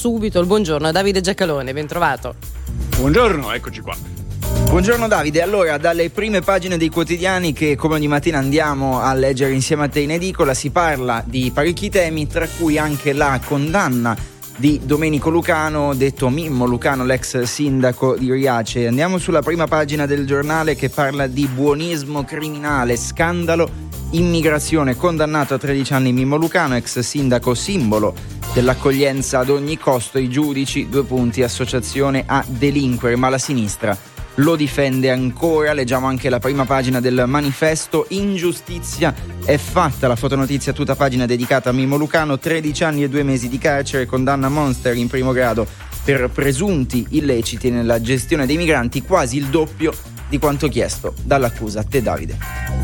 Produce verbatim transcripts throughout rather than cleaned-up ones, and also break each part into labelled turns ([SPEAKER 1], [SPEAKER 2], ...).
[SPEAKER 1] subito il buongiorno a Davide Giacalone, ben trovato.
[SPEAKER 2] Buongiorno, eccoci qua.
[SPEAKER 3] Buongiorno Davide, allora dalle prime pagine dei quotidiani che come ogni mattina andiamo a leggere insieme a te in edicola si parla di parecchi temi, tra cui anche la condanna di Domenico Lucano, detto Mimmo Lucano, l'ex sindaco di Riace. Andiamo sulla prima pagina del giornale che parla di buonismo criminale, scandalo immigrazione, condannato a tredici anni Mimmo Lucano, ex sindaco simbolo dell'accoglienza ad ogni costo, i giudici, due punti, associazione a delinquere, ma la sinistra lo difende ancora. Leggiamo anche la prima pagina del Manifesto, ingiustizia è fatta, la fotonotizia tutta pagina dedicata a Mimmo Lucano, tredici anni e due mesi di carcere, condanna Monster in primo grado per presunti illeciti nella gestione dei migranti, quasi il doppio di quanto chiesto dall'accusa. A te Davide.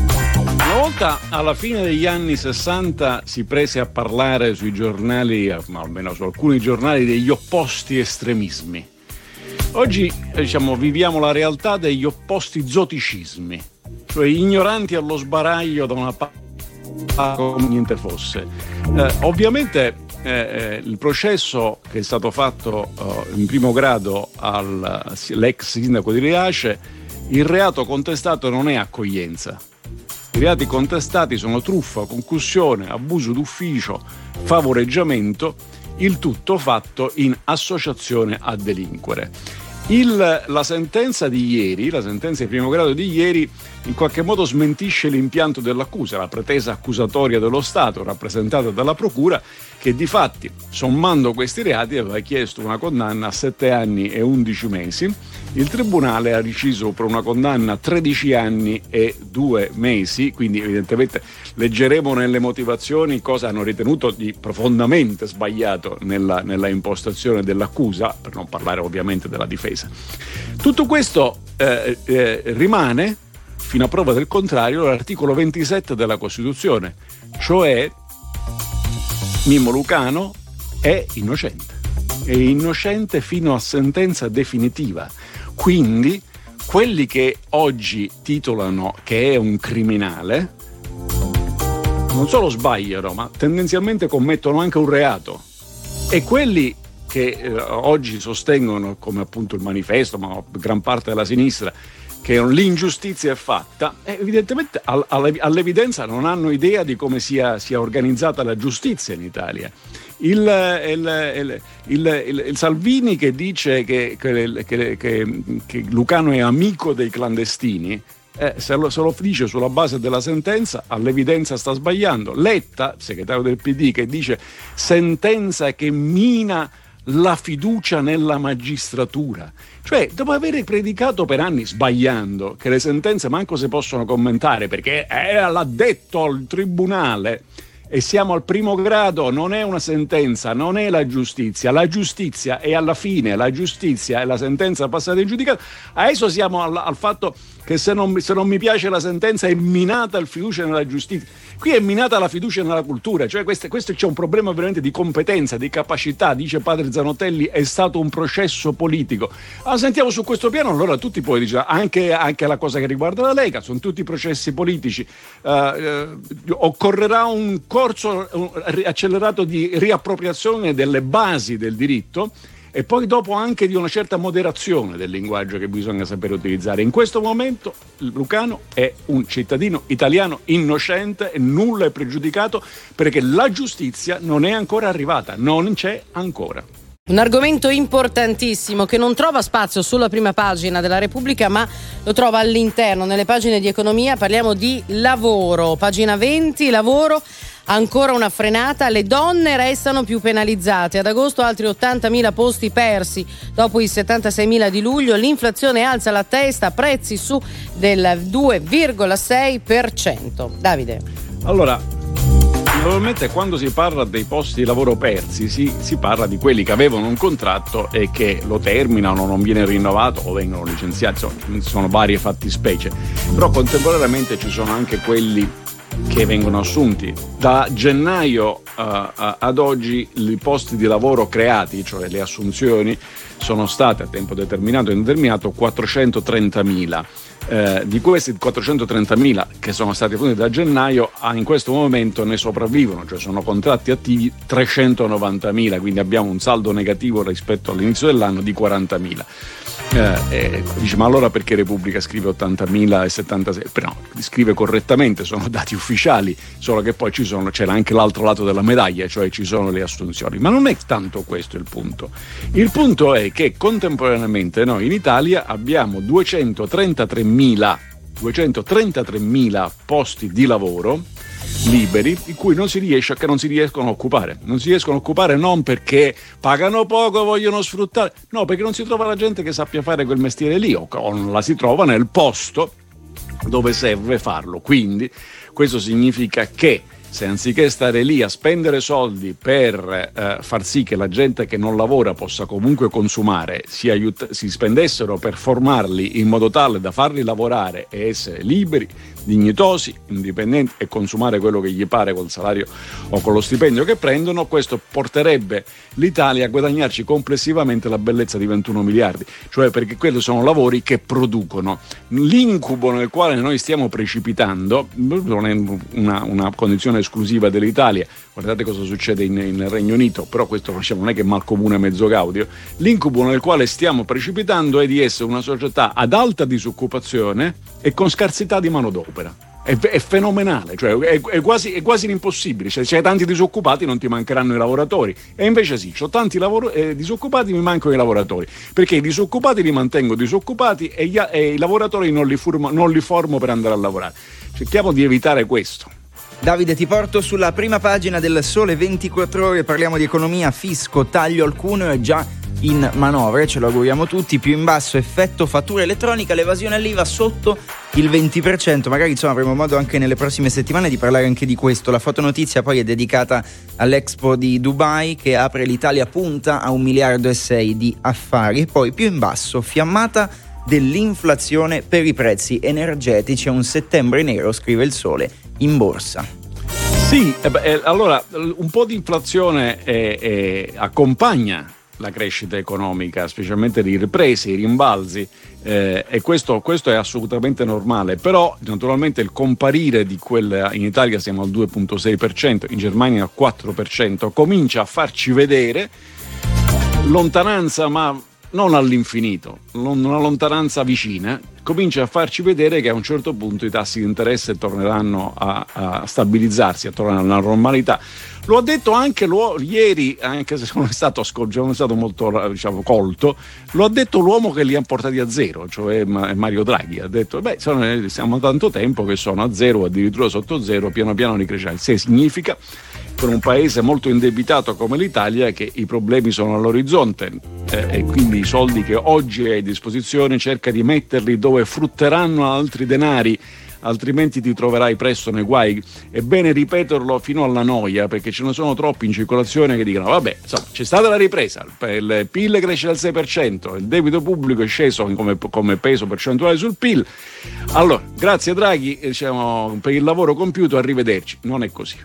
[SPEAKER 2] Una volta alla fine degli anni sessanta si prese a parlare sui giornali, ma almeno su alcuni giornali, degli opposti estremismi. Oggi diciamo viviamo la realtà degli opposti zoticismi, cioè ignoranti allo sbaraglio da una parte come niente fosse. Eh, ovviamente eh, il processo che è stato fatto eh, in primo grado all'ex sindaco di Riace, il reato contestato non è accoglienza. I reati contestati sono truffa, concussione, abuso d'ufficio, favoreggiamento, il tutto fatto in associazione a delinquere. Il, la sentenza di ieri, la sentenza di primo grado di ieri, in qualche modo smentisce l'impianto dell'accusa, la pretesa accusatoria dello Stato rappresentata dalla Procura, che di fatti, sommando questi reati, aveva chiesto una condanna a sette anni e undici mesi. Il Tribunale ha deciso per una condanna a tredici anni e due mesi, quindi evidentemente leggeremo nelle motivazioni cosa hanno ritenuto di profondamente sbagliato nella, nella impostazione dell'accusa, per non parlare ovviamente della difesa. Tutto questo eh, eh, rimane, fino a prova del contrario, l'articolo ventisette della Costituzione, cioè Mimmo Lucano è innocente, è innocente fino a sentenza definitiva. Quindi quelli che oggi titolano che è un criminale non solo sbagliano, ma tendenzialmente commettono anche un reato. E quelli che eh, oggi sostengono, come appunto il Manifesto, ma gran parte della sinistra, che l'ingiustizia è fatta, evidentemente all'evidenza non hanno idea di come sia, sia organizzata la giustizia in Italia. Il, il, il, il, il, il Salvini che dice che, che, che, che, che Lucano è amico dei clandestini, eh, se, lo, se lo dice sulla base della sentenza, all'evidenza sta sbagliando. Letta, segretario del P D, che dice sentenza che mina la fiducia nella magistratura, cioè dopo aver predicato per anni, sbagliando, che le sentenze manco si possono commentare perché eh, l'ha detto il tribunale, e siamo al primo grado, non è una sentenza, non è la giustizia, la giustizia è alla fine, la giustizia è la sentenza passata in giudicato. Adesso siamo al, al fatto che se non, se non mi piace la sentenza è minata la fiducia nella giustizia. Qui è minata la fiducia nella cultura, cioè questo, questo c'è un problema veramente di competenza, di capacità. Dice padre Zanotelli, è stato un processo politico. Allora, sentiamo su questo piano, allora tutti poi diciamo, anche, anche la cosa che riguarda la Lega, sono tutti processi politici. Uh, uh, occorrerà un corso un, accelerato di riappropriazione delle basi del diritto, e poi dopo anche di una certa moderazione del linguaggio che bisogna sapere utilizzare. In questo momento Lucano è un cittadino italiano innocente e nulla è pregiudicato, perché la giustizia non è ancora arrivata, non c'è ancora.
[SPEAKER 1] Un argomento importantissimo che non trova spazio sulla prima pagina della Repubblica, ma lo trova all'interno, nelle pagine di economia. Parliamo di lavoro. Pagina venti, lavoro. Ancora una frenata, le donne restano più penalizzate. Ad agosto altri ottantamila posti persi dopo i settantaseimila di luglio. L'inflazione alza la testa, prezzi su del due virgola sei per cento. Davide.
[SPEAKER 2] Allora, normalmente quando si parla dei posti di lavoro persi si, si parla di quelli che avevano un contratto e che lo terminano, non viene rinnovato o vengono licenziati. Insomma, ci sono varie fattispecie, però contemporaneamente ci sono anche quelli che vengono assunti. Da gennaio uh, uh, ad oggi i posti di lavoro creati, cioè le assunzioni, sono state a tempo determinato e indeterminato quattrocentotrentamila. Eh, di questi quattrocentotrentamila che sono stati assunti da gennaio, ah, in questo momento ne sopravvivono, cioè sono contratti attivi trecentonovantamila, quindi abbiamo un saldo negativo rispetto all'inizio dell'anno di quarantamila. Eh, eh, dice, ma allora perché Repubblica scrive ottantamila e settantasei? Però no, scrive correttamente, sono dati ufficiali, solo che poi ci sono, c'era anche l'altro lato della medaglia, cioè ci sono le assunzioni. Ma non è tanto questo il punto. Il punto è che contemporaneamente noi in Italia abbiamo duecentotrentatremila posti di lavoro liberi, di cui non si riesce, che non si riescono a occupare. Non si riescono a occupare non perché pagano poco, vogliono sfruttare, no, perché non si trova la gente che sappia fare quel mestiere lì, o non la si trova nel posto dove serve farlo. Quindi questo significa che se anziché stare lì a spendere soldi per eh, far sì che la gente che non lavora possa comunque consumare, si, aiut- si spendessero per formarli in modo tale da farli lavorare e essere liberi, dignitosi, indipendenti e consumare quello che gli pare col salario o con lo stipendio che prendono, questo porterebbe l'Italia a guadagnarci complessivamente la bellezza di ventuno miliardi, cioè perché quelli sono lavori che producono. L'incubo nel quale noi stiamo precipitando non è una, una condizione esclusiva dell'Italia, guardate cosa succede in, in Regno Unito, però questo non è che mal comune mezzo gaudio. L'incubo nel quale stiamo precipitando è di essere una società ad alta disoccupazione e con scarsità di manodopera. È, è fenomenale, cioè è, è quasi è quasi impossibile. Cioè, se hai tanti disoccupati non ti mancheranno i lavoratori, e invece sì, ho tanti lavoro, eh, disoccupati, mi mancano i lavoratori, perché i disoccupati li mantengo disoccupati e, gli, e i lavoratori non li, formo, non li formo per andare a lavorare. Cerchiamo di evitare questo.
[SPEAKER 3] Davide, ti porto sulla prima pagina del Sole ventiquattro Ore, parliamo di economia, fisco, taglio al cuneo è già in manovre, ce lo auguriamo tutti. Più in basso effetto fattura elettronica, l'evasione all'I V A sotto il venti per cento. Magari insomma avremo modo anche nelle prossime settimane di parlare anche di questo. La fotonotizia poi è dedicata all'Expo di Dubai che apre l'Italia punta a un miliardo e sei di affari. E poi più in basso, fiammata dell'inflazione per i prezzi energetici, è un settembre nero, scrive il Sole, in borsa.
[SPEAKER 2] Sì, eh beh, allora un po' di inflazione eh, eh, accompagna la crescita economica, specialmente di riprese, i rimbalzi, eh, e questo, questo è assolutamente normale, però naturalmente il comparire di quella, in Italia siamo al due virgola sei per cento, in Germania al quattro per cento, comincia a farci vedere lontananza, ma non all'infinito, una lontananza vicina, comincia a farci vedere che a un certo punto i tassi di interesse torneranno a, a stabilizzarsi, a tornare alla normalità. Lo ha detto anche lo, ieri, anche se sono stato, sono stato molto diciamo, colto, lo ha detto l'uomo che li ha portati a zero, cioè Mario Draghi. Ha detto, beh, sono, siamo tanto tempo che sono a zero, addirittura sotto zero, piano piano ricrescendo. Se significa, per un paese molto indebitato come l'Italia, che i problemi sono all'orizzonte, eh, e quindi i soldi che oggi hai a disposizione cerca di metterli dove frutteranno altri denari, altrimenti ti troverai presto nei guai. È bene ripeterlo fino alla noia, perché ce ne sono troppi in circolazione che dicono vabbè, insomma, c'è stata la ripresa, il P I L cresce al sei per cento, il debito pubblico è sceso come, come peso percentuale sul P I L, allora grazie Draghi, diciamo, per il lavoro compiuto, arrivederci. Non è così.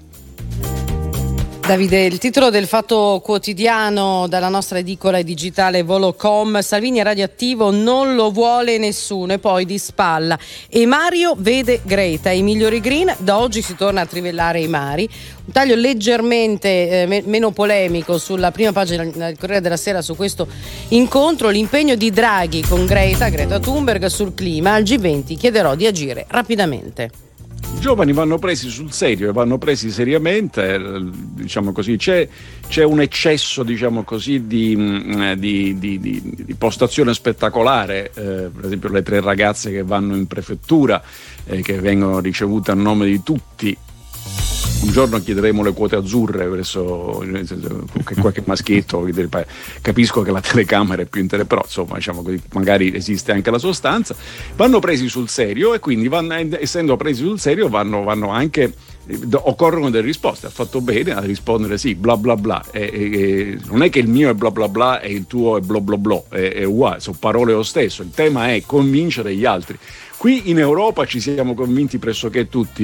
[SPEAKER 1] Davide, il titolo del Fatto Quotidiano dalla nostra edicola digitale Volocom: Salvini è radioattivo, non lo vuole nessuno. E poi di spalla, e Mario vede Greta, i migliori green, da oggi si torna a trivellare i mari. Un taglio leggermente eh, me- meno polemico sulla prima pagina del Corriere della Sera su questo incontro: l'impegno di Draghi con Greta, Greta Thunberg sul clima. Al G venti chiederò di agire rapidamente.
[SPEAKER 2] I giovani vanno presi sul serio e vanno presi seriamente, diciamo così. C'è, c'è un eccesso, diciamo così, di, di, di, di, di postazione spettacolare, eh, per esempio le tre ragazze che vanno in prefettura, eh, che vengono ricevute a nome di tutti. Un giorno chiederemo le quote azzurre verso qualche maschietto, capisco che la telecamera è più interessante, però insomma, diciamo così, magari esiste anche la sostanza. Vanno presi sul serio e quindi vanno, essendo presi sul serio vanno, vanno anche, occorrono delle risposte. Ha fatto bene a rispondere sì, bla bla bla, e, e, non è che il mio è bla bla bla e il tuo è bla bla bla, è, è uguale, sono parole lo stesso. Il tema è convincere gli altri. Qui in Europa ci siamo convinti pressoché tutti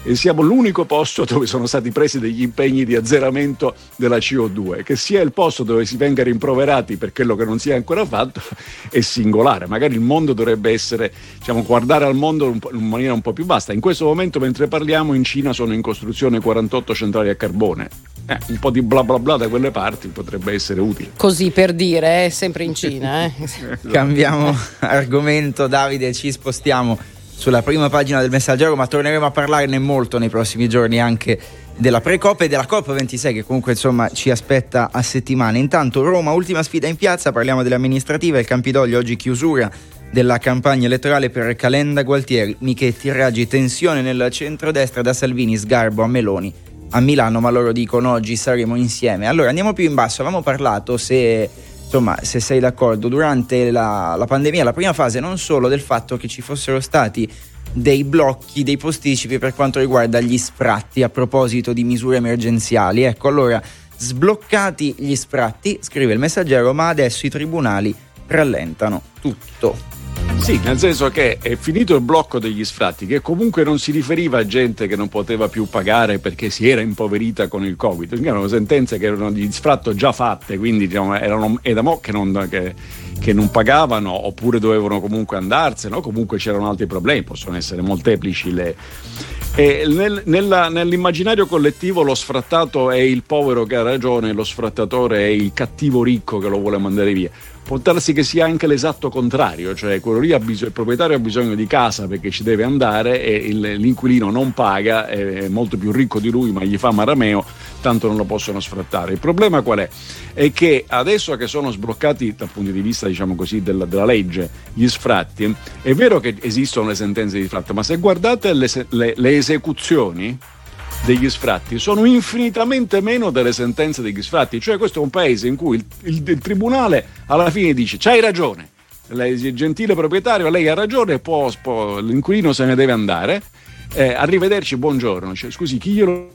[SPEAKER 2] e siamo l'unico posto dove sono stati presi degli impegni di azzeramento della C O due. Che sia il posto dove si venga rimproverati per quello che non si è ancora fatto è singolare. Magari il mondo dovrebbe essere, diciamo, guardare al mondo in maniera un po' più vasta. In questo momento, mentre parliamo, in Cina sono in costruzione quarantotto centrali a carbone. Eh, un po' di bla bla bla da quelle parti potrebbe essere utile.
[SPEAKER 1] Così per dire, eh, sempre in Cina. Eh.
[SPEAKER 3] Cambiamo argomento, Davide, ci spostiamo sulla prima pagina del Messaggero, ma torneremo a parlarne molto nei prossimi giorni anche della Precoppa e della Coppa ventisei, che comunque insomma ci aspetta a settimane. Intanto Roma, ultima sfida in piazza, parliamo delle amministrative, il Campidoglio oggi chiusura della campagna elettorale per Calenda, Gualtieri, Michetti, Raggi, tensione nel centrodestra da Salvini, sgarbo a Meloni a Milano, ma loro dicono oggi saremo insieme. Allora andiamo più in basso, avevamo parlato, se insomma se sei d'accordo, durante la, la pandemia, la prima fase, non solo del fatto che ci fossero stati dei blocchi, dei posticipi per quanto riguarda gli sfratti a proposito di misure emergenziali. Ecco, allora sbloccati gli sfratti, scrive il Messaggero, ma adesso i tribunali rallentano tutto.
[SPEAKER 2] Sì, nel senso che è finito il blocco degli sfratti, che comunque non si riferiva a gente che non poteva più pagare perché si era impoverita con il Covid. Erano sentenze che erano di sfratto già fatte, quindi diciamo, erano è da mo' che non, che, che non pagavano, oppure dovevano comunque andarsene, o comunque c'erano altri problemi, possono essere molteplici le... E nel, nella, nell'immaginario collettivo lo sfrattato è il povero che ha ragione, lo sfrattatore è il cattivo ricco che lo vuole mandare via. Può darsi che sia anche l'esatto contrario, cioè quello lì ha bisogno, il proprietario ha bisogno di casa perché ci deve andare e il, l'inquilino non paga, è molto più ricco di lui ma gli fa marameo, tanto non lo possono sfrattare. Il problema qual è? È che adesso che sono sbloccati dal punto di vista, diciamo così, della, della legge gli sfratti, è vero che esistono le sentenze di sfratto, ma se guardate le, le, le esecuzioni degli sfratti sono infinitamente meno delle sentenze degli sfratti. Cioè questo è un paese in cui il, il, il tribunale alla fine dice c'hai ragione, lei, gentile proprietario, lei ha ragione, può, può, l'inquilino se ne deve andare, eh, arrivederci, buongiorno, cioè, scusi chi glielo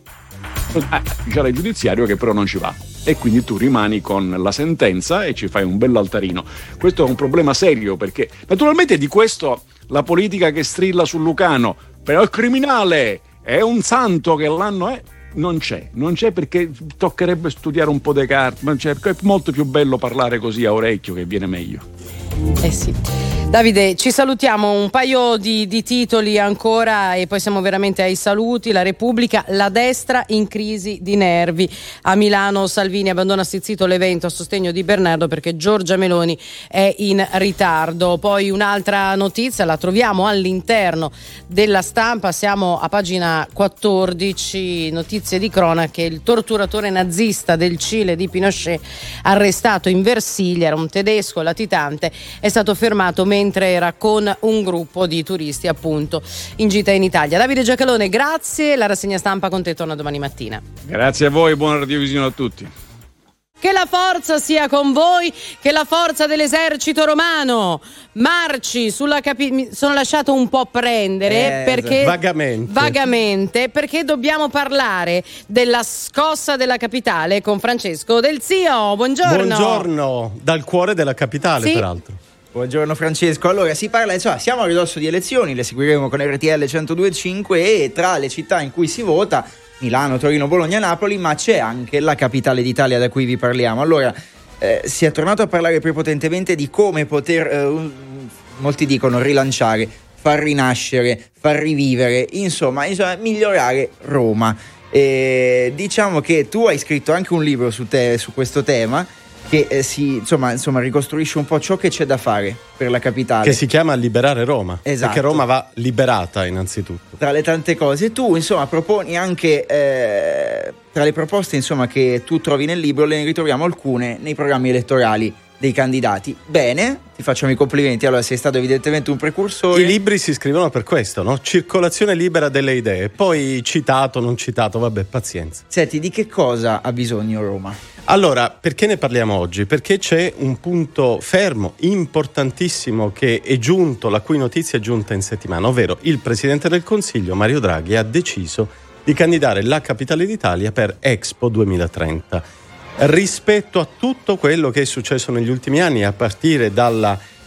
[SPEAKER 2] ah, c'era il giudiziario che però non ci va, e quindi tu rimani con la sentenza e ci fai un bell'altarino. Questo è un problema serio, perché naturalmente di questo la politica che strilla sul Lucano, però il criminale è un santo che l'anno è, non c'è, non c'è perché toccherebbe studiare un po' Descartes, ma c'è, è molto più bello parlare così a orecchio che viene meglio.
[SPEAKER 1] Eh sì. Davide, ci salutiamo, un paio di, di titoli ancora e poi siamo veramente ai saluti. La Repubblica, la destra in crisi di nervi. A Milano Salvini abbandona stizzito l'evento a sostegno di Bernardo perché Giorgia Meloni è in ritardo. Poi un'altra notizia la troviamo all'interno della Stampa, siamo a pagina quattordici, notizie di cronache. Il torturatore nazista del Cile di Pinochet, arrestato in Versilia, era un tedesco latitante, è stato fermato mentre era con un gruppo di turisti appunto in gita in Italia. Davide Giacalone, grazie, la rassegna stampa con te torna domani mattina.
[SPEAKER 2] Grazie a voi, buona radiovisione a tutti.
[SPEAKER 1] Che la forza sia con voi, che la forza dell'esercito romano marci sulla capi- mi sono lasciato un po' prendere
[SPEAKER 4] eh,
[SPEAKER 1] perché
[SPEAKER 4] vagamente.
[SPEAKER 1] vagamente perché dobbiamo parlare della scossa della capitale con Francesco Del Zio. Buongiorno.
[SPEAKER 4] Buongiorno dal cuore della capitale,
[SPEAKER 1] sì.
[SPEAKER 4] Peraltro.
[SPEAKER 3] Buongiorno Francesco, allora si parla, insomma, siamo a ridosso di elezioni, le seguiremo con R T L centodue e cinque e tra le città in cui si vota Milano, Torino, Bologna, Napoli, ma c'è anche la capitale d'Italia da cui vi parliamo. Allora eh, si è tornato a parlare prepotentemente di come poter, eh, molti dicono rilanciare, far rinascere, far rivivere, insomma, insomma migliorare Roma. E diciamo che tu hai scritto anche un libro su, te, su questo tema, che eh, si insomma, insomma ricostruisce un po' ciò che c'è da fare per la capitale,
[SPEAKER 4] che si chiama Liberare Roma.
[SPEAKER 3] Esatto.
[SPEAKER 4] Perché Roma va liberata innanzitutto,
[SPEAKER 3] tra le tante cose. Tu insomma proponi anche eh, tra le proposte insomma che tu trovi nel libro, le ritroviamo alcune nei programmi elettorali dei candidati. Bene, ti facciamo i complimenti, allora sei stato evidentemente un precursore.
[SPEAKER 4] I libri si scrivono per questo, no? Circolazione libera delle idee, poi citato, non citato, vabbè, pazienza.
[SPEAKER 3] Senti, di che cosa ha bisogno Roma?
[SPEAKER 4] Allora, perché ne parliamo oggi? Perché c'è un punto fermo, importantissimo, che è giunto, la cui notizia è giunta in settimana, ovvero il Presidente del Consiglio, Mario Draghi, ha deciso di candidare la capitale d'Italia per Expo duemilatrenta. Rispetto a tutto quello che è successo negli ultimi anni, a partire dalla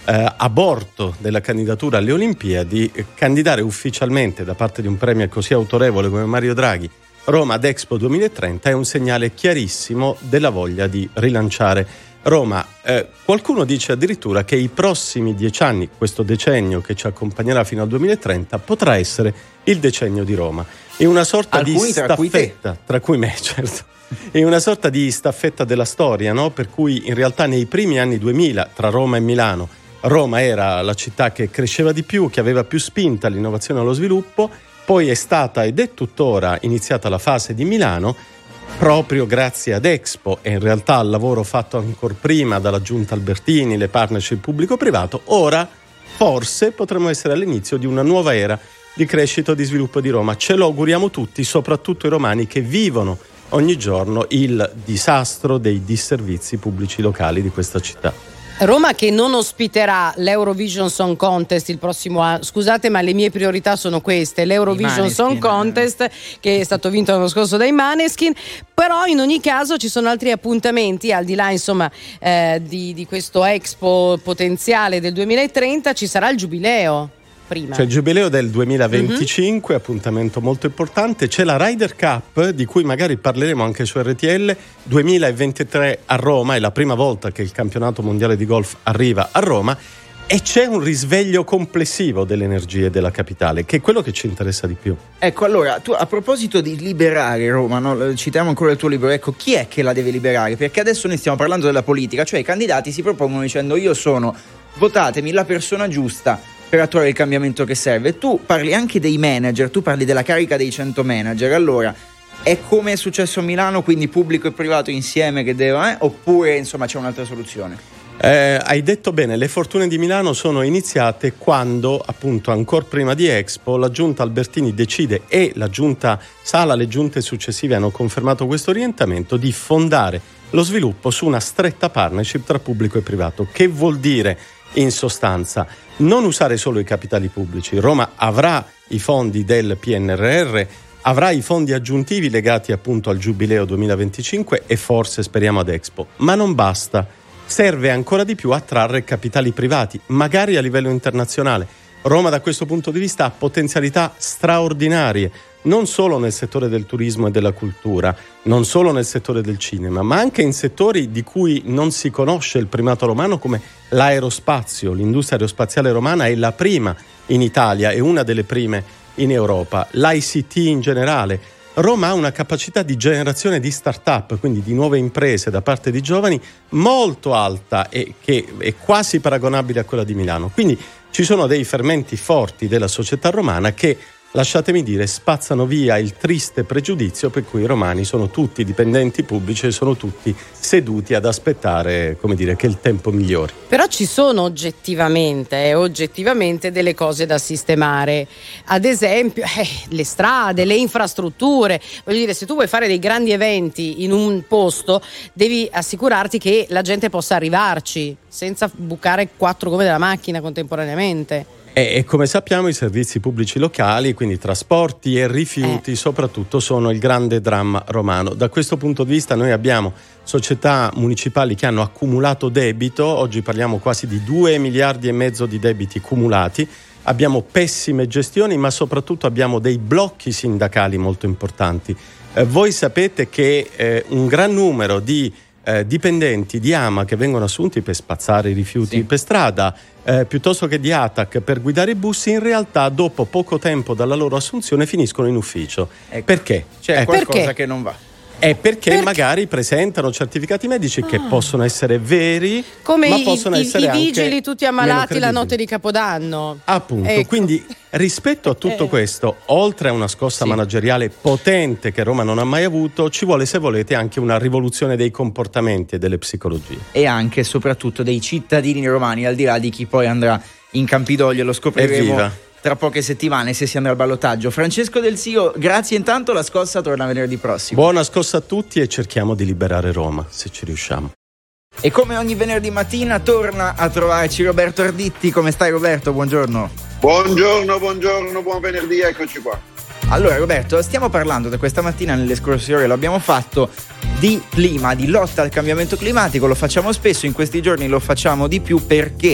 [SPEAKER 4] eh, aborto della candidatura alle Olimpiadi, eh, candidare ufficialmente da parte di un premier così autorevole come Mario Draghi Roma ad Expo duemilatrenta è un segnale chiarissimo della voglia di rilanciare Roma. Eh, qualcuno dice addirittura che i prossimi dieci anni, questo decennio che ci accompagnerà fino al duemilatrenta, potrà essere il decennio di Roma. È una sorta
[SPEAKER 3] Alcuni
[SPEAKER 4] di
[SPEAKER 3] tra cui
[SPEAKER 4] staffetta,
[SPEAKER 3] te.
[SPEAKER 4] tra cui me, certo. È una sorta di staffetta della storia, no? Per cui in realtà nei primi anni duemila, tra Roma e Milano, Roma era la città che cresceva di più, che aveva più spinta all'innovazione e allo sviluppo. Poi è stata ed è tuttora iniziata la fase di Milano, proprio grazie ad Expo e in realtà al lavoro fatto ancora prima dalla Giunta Albertini, le partnership pubblico-privato. Ora forse potremmo essere all'inizio di una nuova era di crescita e di sviluppo di Roma. Ce lo auguriamo tutti, soprattutto i romani che vivono ogni giorno il disastro dei disservizi pubblici locali di questa città.
[SPEAKER 1] Roma che non ospiterà l'Eurovision Song Contest il prossimo anno. Scusate, ma le mie priorità sono queste: l'Eurovision Song Contest, che è stato vinto l'anno scorso dai Maneskin. Però in ogni caso ci sono altri appuntamenti al di là, insomma, eh, di, di questo Expo potenziale del duemilatrenta. Ci sarà il Giubileo prima.
[SPEAKER 4] C'è il Giubileo del duemilaventicinque, mm-hmm. appuntamento molto importante. C'è la Ryder Cup, di cui magari parleremo anche su R T L, duemilaventitré a Roma. È la prima volta che il campionato mondiale di golf arriva a Roma. E c'è un risveglio complessivo delle energie della capitale, che è quello che ci interessa di più.
[SPEAKER 3] Ecco, allora, tu a proposito di liberare Roma, no? Citiamo ancora il tuo libro, ecco, chi è che la deve liberare? Perché adesso noi stiamo parlando della politica, cioè i candidati si propongono dicendo: io sono, votatemi la persona giusta per attuare il cambiamento che serve. Tu parli anche dei manager, tu parli della carica dei cento manager. Allora, è come è successo a Milano, quindi pubblico e privato insieme che devono, eh? Oppure insomma c'è un'altra soluzione?
[SPEAKER 4] Eh, hai detto bene, le fortune di Milano sono iniziate quando, appunto, ancora prima di Expo, la Giunta Albertini decide, e la Giunta Sala, le giunte successive hanno confermato questo orientamento, di fondare lo sviluppo su una stretta partnership tra pubblico e privato. Che vuol dire in sostanza? Non usare solo i capitali pubblici. Roma avrà i fondi del P N R R, avrà i fondi aggiuntivi legati appunto al Giubileo duemilaventicinque e forse speriamo ad Expo, ma non basta. Serve ancora di più attrarre capitali privati, magari a livello internazionale. Roma da questo punto di vista ha potenzialità straordinarie, non solo nel settore del turismo e della cultura, non solo nel settore del cinema, ma anche in settori di cui non si conosce il primato romano, come l'aerospazio. L'industria aerospaziale romana è la prima in Italia, è una delle prime in Europa. L'I C T in generale. Roma ha una capacità di generazione di start-up, quindi di nuove imprese da parte di giovani, molto alta e che è quasi paragonabile a quella di Milano. Quindi ci sono dei fermenti forti della società romana che, lasciatemi dire, spazzano via il triste pregiudizio per cui i romani sono tutti dipendenti pubblici e sono tutti seduti ad aspettare, come dire, che il tempo migliori.
[SPEAKER 1] Però ci sono oggettivamente, eh, oggettivamente delle cose da sistemare. Ad esempio, eh, le strade, le infrastrutture. Voglio dire, se tu vuoi fare dei grandi eventi in un posto, devi assicurarti che la gente possa arrivarci senza bucare quattro gomme della macchina contemporaneamente.
[SPEAKER 4] E, e come sappiamo i servizi pubblici locali, quindi trasporti e rifiuti, eh. soprattutto sono il grande dramma romano. Da questo punto di vista noi abbiamo società municipali che hanno accumulato debito, oggi parliamo quasi di due miliardi e mezzo di debiti cumulati, abbiamo pessime gestioni, ma soprattutto abbiamo dei blocchi sindacali molto importanti. Eh, voi sapete che eh, un gran numero di Eh, dipendenti di AMA che vengono assunti per spazzare i rifiuti sì. per strada, eh, piuttosto che di ATAC per guidare i bus, in realtà dopo poco tempo dalla loro assunzione finiscono in ufficio. Ecco. Perché?
[SPEAKER 3] C'è
[SPEAKER 4] ecco.
[SPEAKER 3] qualcosa
[SPEAKER 1] Perché?
[SPEAKER 3] che non va.
[SPEAKER 4] È perché,
[SPEAKER 1] perché
[SPEAKER 4] magari presentano certificati medici ah. che possono essere veri,
[SPEAKER 1] come
[SPEAKER 4] ma
[SPEAKER 1] i,
[SPEAKER 4] possono
[SPEAKER 1] i,
[SPEAKER 4] essere
[SPEAKER 1] i vigili
[SPEAKER 4] anche
[SPEAKER 1] tutti ammalati la notte di Capodanno.
[SPEAKER 4] Appunto,
[SPEAKER 1] ecco.
[SPEAKER 4] Quindi rispetto a tutto
[SPEAKER 1] eh.
[SPEAKER 4] questo, oltre a una scossa sì. manageriale potente che Roma non ha mai avuto, ci vuole, se volete, anche una rivoluzione dei comportamenti e delle psicologie.
[SPEAKER 3] E anche e soprattutto dei cittadini romani, al di là di chi poi andrà in Campidoglio, lo scopriremo
[SPEAKER 4] Evviva.
[SPEAKER 3] tra poche settimane se si andrà al ballottaggio. Francesco Del Sio, grazie intanto, la scossa torna venerdì prossimo.
[SPEAKER 4] Buona scossa a tutti e cerchiamo di liberare Roma, se ci riusciamo.
[SPEAKER 3] E come ogni venerdì mattina torna a trovarci Roberto Arditti. Come stai, Roberto? Buongiorno.
[SPEAKER 5] Buongiorno, buongiorno, buon venerdì, eccoci qua.
[SPEAKER 3] Allora, Roberto, stiamo parlando da questa mattina, nelle scorse ore lo abbiamo fatto, di clima, di lotta al cambiamento climatico. Lo facciamo spesso, in questi giorni lo facciamo di più perché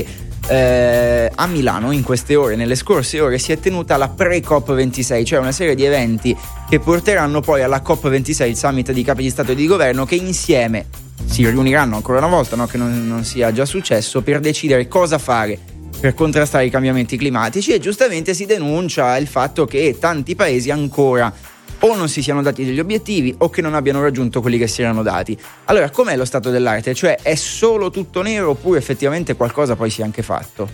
[SPEAKER 3] eh, a Milano in queste ore, nelle scorse ore, si è tenuta la pre-COP ventisei, cioè una serie di eventi che porteranno poi alla COP ventisei, il summit di capi di Stato e di Governo, che insieme si riuniranno ancora una volta, no? Che non, non sia già successo, per decidere cosa fare per contrastare i cambiamenti climatici. E giustamente si denuncia il fatto che tanti paesi ancora o non si siano dati degli obiettivi o che non abbiano raggiunto quelli che si erano dati. Allora, com'è lo stato dell'arte? Cioè, è solo tutto nero oppure effettivamente qualcosa poi si è anche fatto?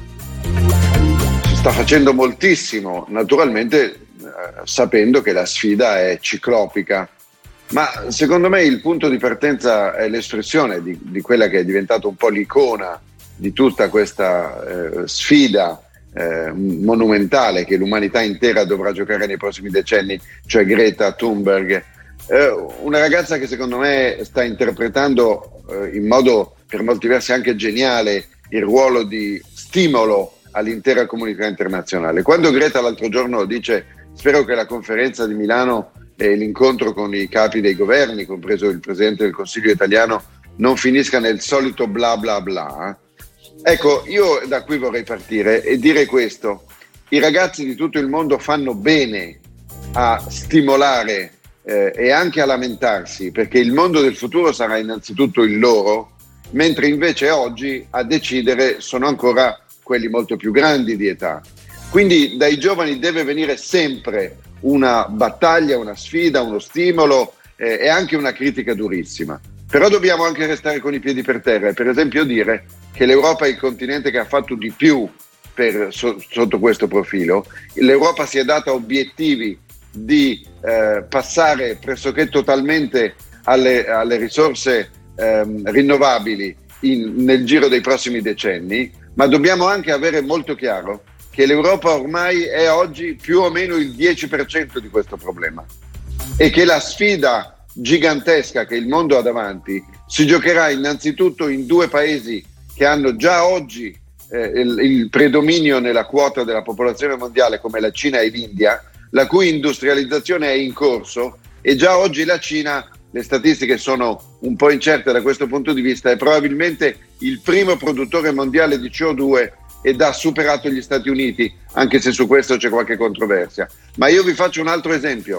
[SPEAKER 5] Si sta facendo moltissimo, naturalmente eh, sapendo che la sfida è ciclopica, ma secondo me il punto di partenza è l'espressione di, di quella che è diventata un po' l'icona di tutta questa eh, sfida Eh, monumentale che l'umanità intera dovrà giocare nei prossimi decenni, cioè Greta Thunberg, eh, una ragazza che secondo me sta interpretando eh, in modo per molti versi anche geniale il ruolo di stimolo all'intera comunità internazionale. Quando Greta l'altro giorno dice spero che la conferenza di Milano e l'incontro con i capi dei governi, compreso il Presidente del Consiglio italiano, non finisca nel solito bla bla bla, ecco, io da qui vorrei partire e dire questo: i ragazzi di tutto il mondo fanno bene a stimolare eh, e anche a lamentarsi, perché il mondo del futuro sarà innanzitutto il loro, mentre invece oggi a decidere sono ancora quelli molto più grandi di età. Quindi dai giovani deve venire sempre una battaglia, una sfida, uno stimolo eh, e anche una critica durissima. Però dobbiamo anche restare con i piedi per terra e per esempio dire che l'Europa è il continente che ha fatto di più per, so, sotto questo profilo. L'Europa si è data obiettivi di eh, passare pressoché totalmente alle, alle risorse ehm, rinnovabili in, nel giro dei prossimi decenni, ma dobbiamo anche avere molto chiaro che l'Europa ormai è oggi più o meno il dieci per cento di questo problema e che la sfida gigantesca che il mondo ha davanti si giocherà innanzitutto in due paesi che hanno già oggi eh, il, il predominio nella quota della popolazione mondiale, come la Cina e l'India, la cui industrializzazione è in corso, e già oggi la Cina, le statistiche sono un po' incerte da questo punto di vista, è probabilmente il primo produttore mondiale di C O due ed ha superato gli Stati Uniti, anche se su questo c'è qualche controversia. Ma io vi faccio un altro esempio.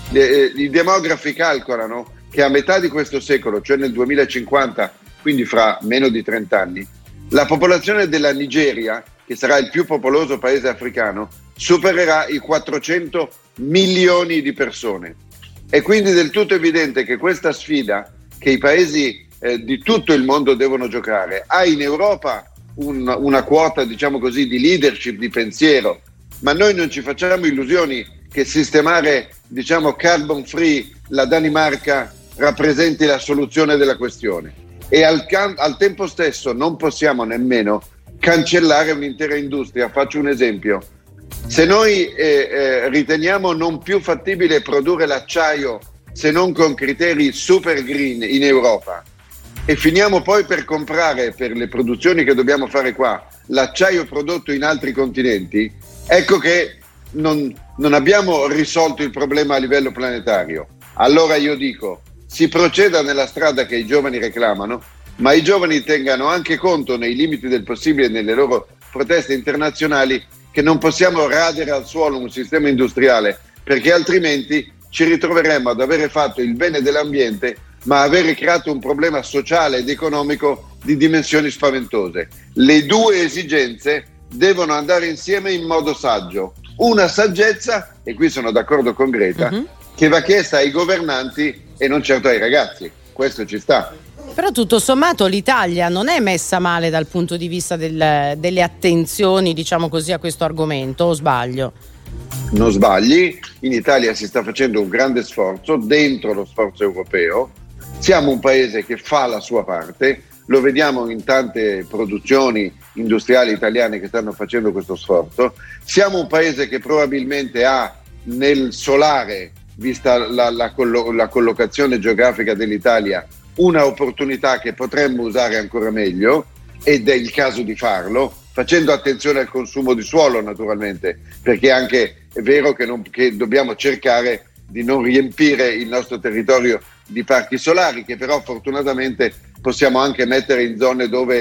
[SPEAKER 5] I demografi calcolano che a metà di questo secolo, cioè nel duemilacinquanta, quindi fra meno di trenta anni, la popolazione della Nigeria, che sarà il più popoloso paese africano, supererà i quattrocento milioni di persone. È quindi del tutto evidente che questa sfida che i paesi eh, di tutto il mondo devono giocare ha in Europa un, una quota, diciamo così, di leadership, di pensiero, ma noi non ci facciamo illusioni che sistemare, diciamo, carbon free la Danimarca rappresenti la soluzione della questione, e al, can- al tempo stesso non possiamo nemmeno cancellare un'intera industria. Faccio un esempio: se noi eh, eh, riteniamo non più fattibile produrre l'acciaio se non con criteri super green in Europa e finiamo poi per comprare, per le produzioni che dobbiamo fare qua, l'acciaio prodotto in altri continenti, ecco che non, non abbiamo risolto il problema a livello planetario. Allora io dico, si proceda nella strada che i giovani reclamano, ma i giovani tengano anche conto, nei limiti del possibile, nelle loro proteste internazionali, che non possiamo radere al suolo un sistema industriale, perché altrimenti ci ritroveremo ad avere fatto il bene dell'ambiente, ma avere creato un problema sociale ed economico di dimensioni spaventose. Le due esigenze devono andare insieme in modo saggio. Una saggezza, e qui sono d'accordo con Greta, uh-huh. che va chiesta ai governanti e non certo ai ragazzi. Questo ci sta.
[SPEAKER 1] Però tutto sommato l'Italia non è messa male dal punto di vista del, delle attenzioni, diciamo così, a questo argomento, o sbaglio?
[SPEAKER 5] Non sbagli, in Italia si sta facendo un grande sforzo dentro lo sforzo europeo. Siamo un paese che fa la sua parte, lo vediamo in tante produzioni industriali italiane che stanno facendo questo sforzo. Siamo un paese che probabilmente ha nel solare, vista la, la, collo- la collocazione geografica dell'Italia, una opportunità che potremmo usare ancora meglio, ed è il caso di farlo, facendo attenzione al consumo di suolo naturalmente, perché anche è vero che, non, che dobbiamo cercare di non riempire il nostro territorio di parchi solari, che però fortunatamente possiamo anche mettere in zone dove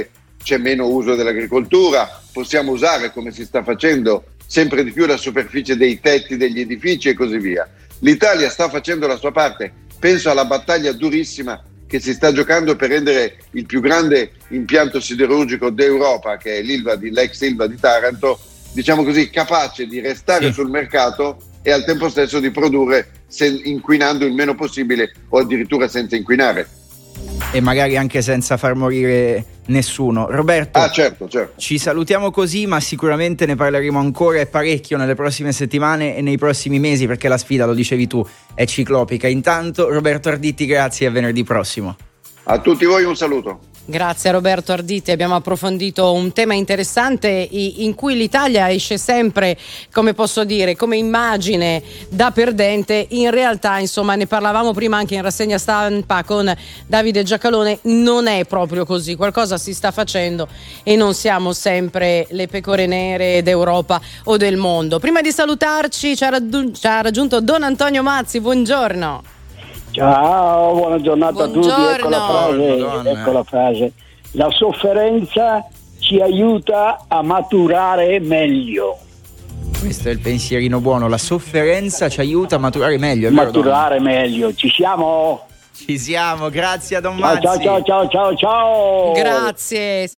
[SPEAKER 5] c'è meno uso dell'agricoltura, possiamo usare, come si sta facendo, sempre di più la superficie dei tetti degli edifici e così via. L'Italia sta facendo la sua parte, penso alla battaglia durissima che si sta giocando per rendere il più grande impianto siderurgico d'Europa, che è l'Ilva di, l'ex Ilva di Taranto, diciamo così, capace di restare sì. sul mercato e al tempo stesso di produrre sen- inquinando il meno possibile o addirittura senza inquinare.
[SPEAKER 3] E magari anche senza far morire nessuno. Roberto,
[SPEAKER 5] ah, certo, certo.
[SPEAKER 3] ci salutiamo così, ma sicuramente ne parleremo ancora e parecchio nelle prossime settimane e nei prossimi mesi, perché la sfida, lo dicevi tu, è ciclopica. Intanto, Roberto Arditi, grazie e a venerdì prossimo.
[SPEAKER 5] A tutti voi un saluto.
[SPEAKER 1] Grazie a Roberto Arditi, abbiamo approfondito un tema interessante in cui l'Italia esce sempre, come posso dire, come immagine da perdente. In realtà, insomma, ne parlavamo prima anche in rassegna stampa con Davide Giacalone, non è proprio così, qualcosa si sta facendo e non siamo sempre le pecore nere d'Europa o del mondo. Prima di salutarci ci ha, raggiun- ci ha raggiunto Don Antonio Mazzi, buongiorno.
[SPEAKER 6] Ciao, buona giornata
[SPEAKER 1] Buongiorno.
[SPEAKER 6] a tutti. Ecco la frase, ecco la frase. La sofferenza ci aiuta a maturare meglio.
[SPEAKER 3] Questo è il pensierino buono. La sofferenza ci aiuta a maturare meglio. È vero,
[SPEAKER 6] maturare meglio. Ci siamo?
[SPEAKER 3] Ci siamo, grazie a Don
[SPEAKER 6] Ciao,
[SPEAKER 3] Mazzi.
[SPEAKER 6] ciao, ciao, ciao, ciao.
[SPEAKER 1] Grazie.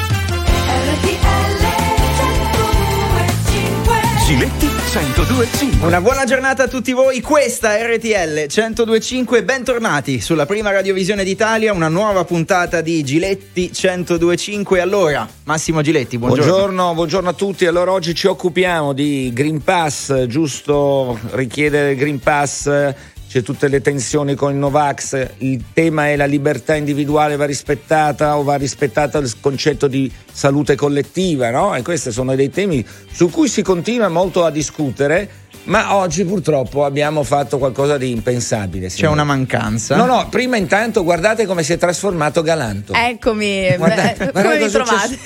[SPEAKER 7] Giletti centodue e cinque.
[SPEAKER 3] Una buona giornata a tutti voi, questa è R T L centodue e cinque, bentornati sulla prima radiovisione d'Italia, una nuova puntata di Giletti centodue e cinque. Allora, Massimo Giletti, buongiorno.
[SPEAKER 8] Buongiorno, buongiorno a tutti. Allora, oggi ci occupiamo di Green Pass, giusto richiedere il Green Pass, c'è tutte le tensioni con il Novax, il tema è la libertà individuale va rispettata o va rispettato il concetto di salute collettiva, no? E questi sono dei temi su cui si continua molto a discutere, ma oggi purtroppo abbiamo fatto qualcosa di impensabile.
[SPEAKER 3] C'è una mancanza.
[SPEAKER 8] No, no, prima intanto guardate come si è trasformato Galanto.
[SPEAKER 9] Eccomi,
[SPEAKER 8] Guardate,
[SPEAKER 9] beh,
[SPEAKER 8] guardate
[SPEAKER 9] come vi
[SPEAKER 8] cosa è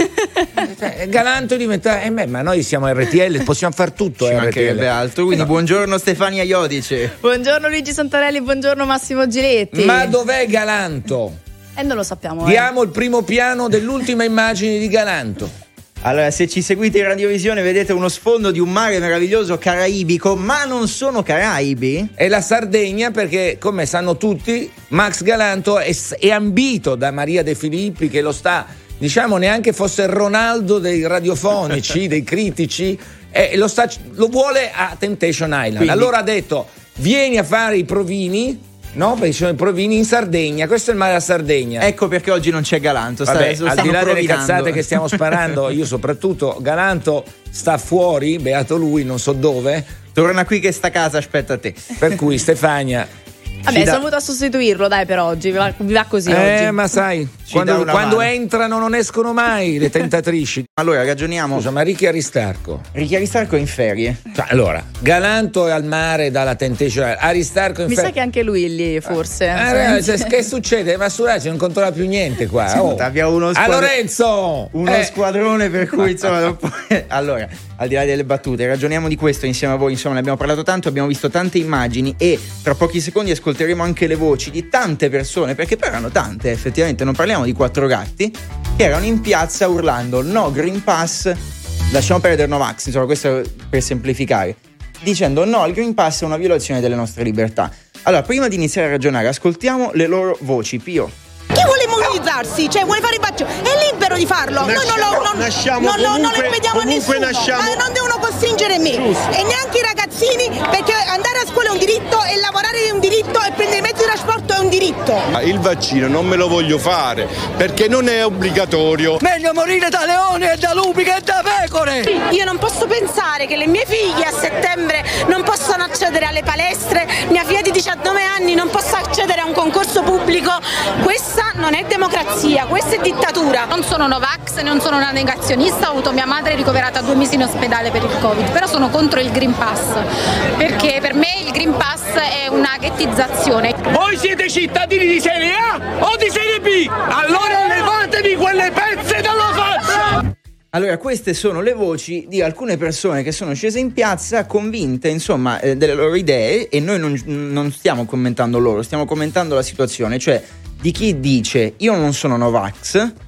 [SPEAKER 9] trovate?
[SPEAKER 8] Galanto diventa, eh, beh, ma noi siamo R T L, possiamo far tutto.
[SPEAKER 3] Ci
[SPEAKER 8] R T L.
[SPEAKER 3] mancherebbe altro. Quindi,
[SPEAKER 8] no.
[SPEAKER 3] Buongiorno Stefania Iodice.
[SPEAKER 9] Buongiorno Luigi Santarelli, buongiorno Massimo Giletti.
[SPEAKER 8] Ma dov'è Galanto?
[SPEAKER 9] E eh, non lo sappiamo.
[SPEAKER 8] Diamo
[SPEAKER 9] eh.
[SPEAKER 8] il primo piano dell'ultima immagine di Galanto.
[SPEAKER 3] Allora, se ci seguite in radiovisione vedete uno sfondo di un mare meraviglioso caraibico, ma non sono Caraibi?
[SPEAKER 8] È la Sardegna, perché come sanno tutti Max Galanto è, è ambito da Maria De Filippi, che lo sta, diciamo, neanche fosse il Ronaldo dei radiofonici, dei critici, e lo, sta, lo vuole a Temptation Island. Quindi, allora ha detto vieni a fare i provini. No, perché ci sono i provini in Sardegna, questo è il mare della Sardegna.
[SPEAKER 3] Ecco perché oggi non c'è Galanto.
[SPEAKER 8] Vabbè,
[SPEAKER 3] sta,
[SPEAKER 8] al di là
[SPEAKER 3] provinando.
[SPEAKER 8] delle cazzate che stiamo sparando, io soprattutto, Galanto sta fuori, beato lui, non so dove.
[SPEAKER 3] Torna qui che sta casa aspetta te.
[SPEAKER 8] Per cui Stefania,
[SPEAKER 9] vabbè, sono venuta a sostituirlo, dai, per oggi vi va, vi va così
[SPEAKER 8] eh,
[SPEAKER 9] oggi.
[SPEAKER 8] ma sai, quando, quando entrano non escono mai le tentatrici.
[SPEAKER 3] Allora ragioniamo.
[SPEAKER 8] Scusa, ma Ricchi Aristarco
[SPEAKER 3] Ricchi Aristarco è in ferie.
[SPEAKER 8] Cioè, allora, Galanto è al mare dalla Temptation, Aristarco è in
[SPEAKER 9] mi
[SPEAKER 8] ferie.
[SPEAKER 9] sa che anche lui è lì, forse.
[SPEAKER 8] Eh, cioè, che succede? Ma Suraci non controlla più niente qua.
[SPEAKER 3] Sì,
[SPEAKER 8] oh.
[SPEAKER 3] Abbiamo uno squadr-
[SPEAKER 8] a Lorenzo
[SPEAKER 3] uno
[SPEAKER 8] eh.
[SPEAKER 3] squadrone per cui insomma dopo... Allora, al di là delle battute, ragioniamo di questo insieme a voi. Insomma, ne abbiamo parlato tanto, abbiamo visto tante immagini e tra pochi secondi ascolteremo anche le voci di tante persone, perché poi erano tante effettivamente, non parliamo di quattro gatti, che erano in piazza urlando no Green Pass, lasciamo perdere Novax, insomma, questo per semplificare, dicendo no, il Green Pass è una violazione delle nostre libertà. Allora, prima di iniziare a ragionare, ascoltiamo le loro voci. Pio.
[SPEAKER 10] Chi vuole immunizzarsi, cioè vuole fare il vaccino, è libero di farlo. Noi non lo, non,
[SPEAKER 11] nasciamo
[SPEAKER 10] non,
[SPEAKER 11] comunque,
[SPEAKER 10] non lo impediamo a nessuno,
[SPEAKER 11] nasciamo...
[SPEAKER 10] ma non devono costringere me. Giusto. E neanche i ragazzini, perché andare a scuola è un diritto e lavorare è un diritto e prendere i mezzi di trasporto è un diritto.
[SPEAKER 11] Il vaccino non me lo voglio fare perché non è obbligatorio.
[SPEAKER 12] Meglio morire da leoni e da lupi che da pecore.
[SPEAKER 10] Io non posso pensare che le mie figlie a settembre non possano accedere alle palestre, mia figlia di diciannove anni non possa accedere a un concorso pubblico. Questa non è democrazia, questa è dittatura.
[SPEAKER 13] Non sono Novax, non sono una negazionista, ho avuto mia madre ricoverata due mesi in ospedale per il Covid, però sono contro il Green Pass, perché per me il Green Pass è una ghettizzazione.
[SPEAKER 12] Voi siete cittadini di serie A o di serie B? Allora levatevi quelle pezze dalla faccia!
[SPEAKER 3] Allora, queste sono le voci di alcune persone che sono scese in piazza convinte, insomma, eh, delle loro idee, e noi non, non stiamo commentando loro, stiamo commentando la situazione, cioè di chi dice io non sono Novax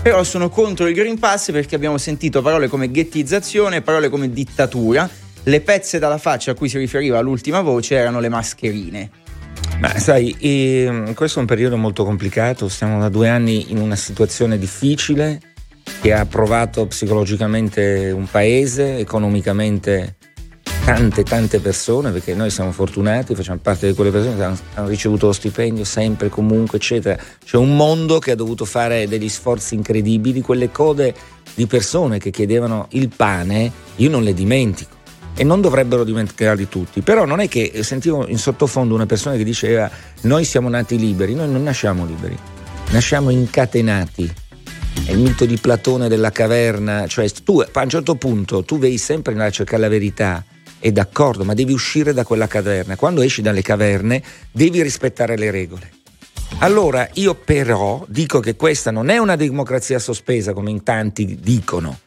[SPEAKER 3] però sono contro il Green Pass perché abbiamo sentito parole come ghettizzazione, parole come dittatura. Le pezze dalla faccia a cui si riferiva l'ultima voce erano le mascherine.
[SPEAKER 8] Ma sai, eh, questo è un periodo molto complicato, stiamo da due anni in una situazione difficile che ha provato psicologicamente un paese, economicamente tante tante persone, perché noi siamo fortunati, facciamo parte di quelle persone che hanno, hanno ricevuto lo stipendio sempre, comunque, eccetera. C'è un mondo che ha dovuto fare degli sforzi incredibili, quelle code di persone che chiedevano il pane, io non le dimentico. E non dovrebbero dimenticarli tutti, però non è che sentivo in sottofondo una persona che diceva noi siamo nati liberi. Noi non nasciamo liberi, nasciamo incatenati. È il mito di Platone della caverna, cioè tu a un certo punto tu devi sempre andare a cercare la verità, è d'accordo, ma devi uscire da quella caverna. Quando esci dalle caverne devi rispettare le regole. Allora io però dico che questa non è una democrazia sospesa come in tanti dicono,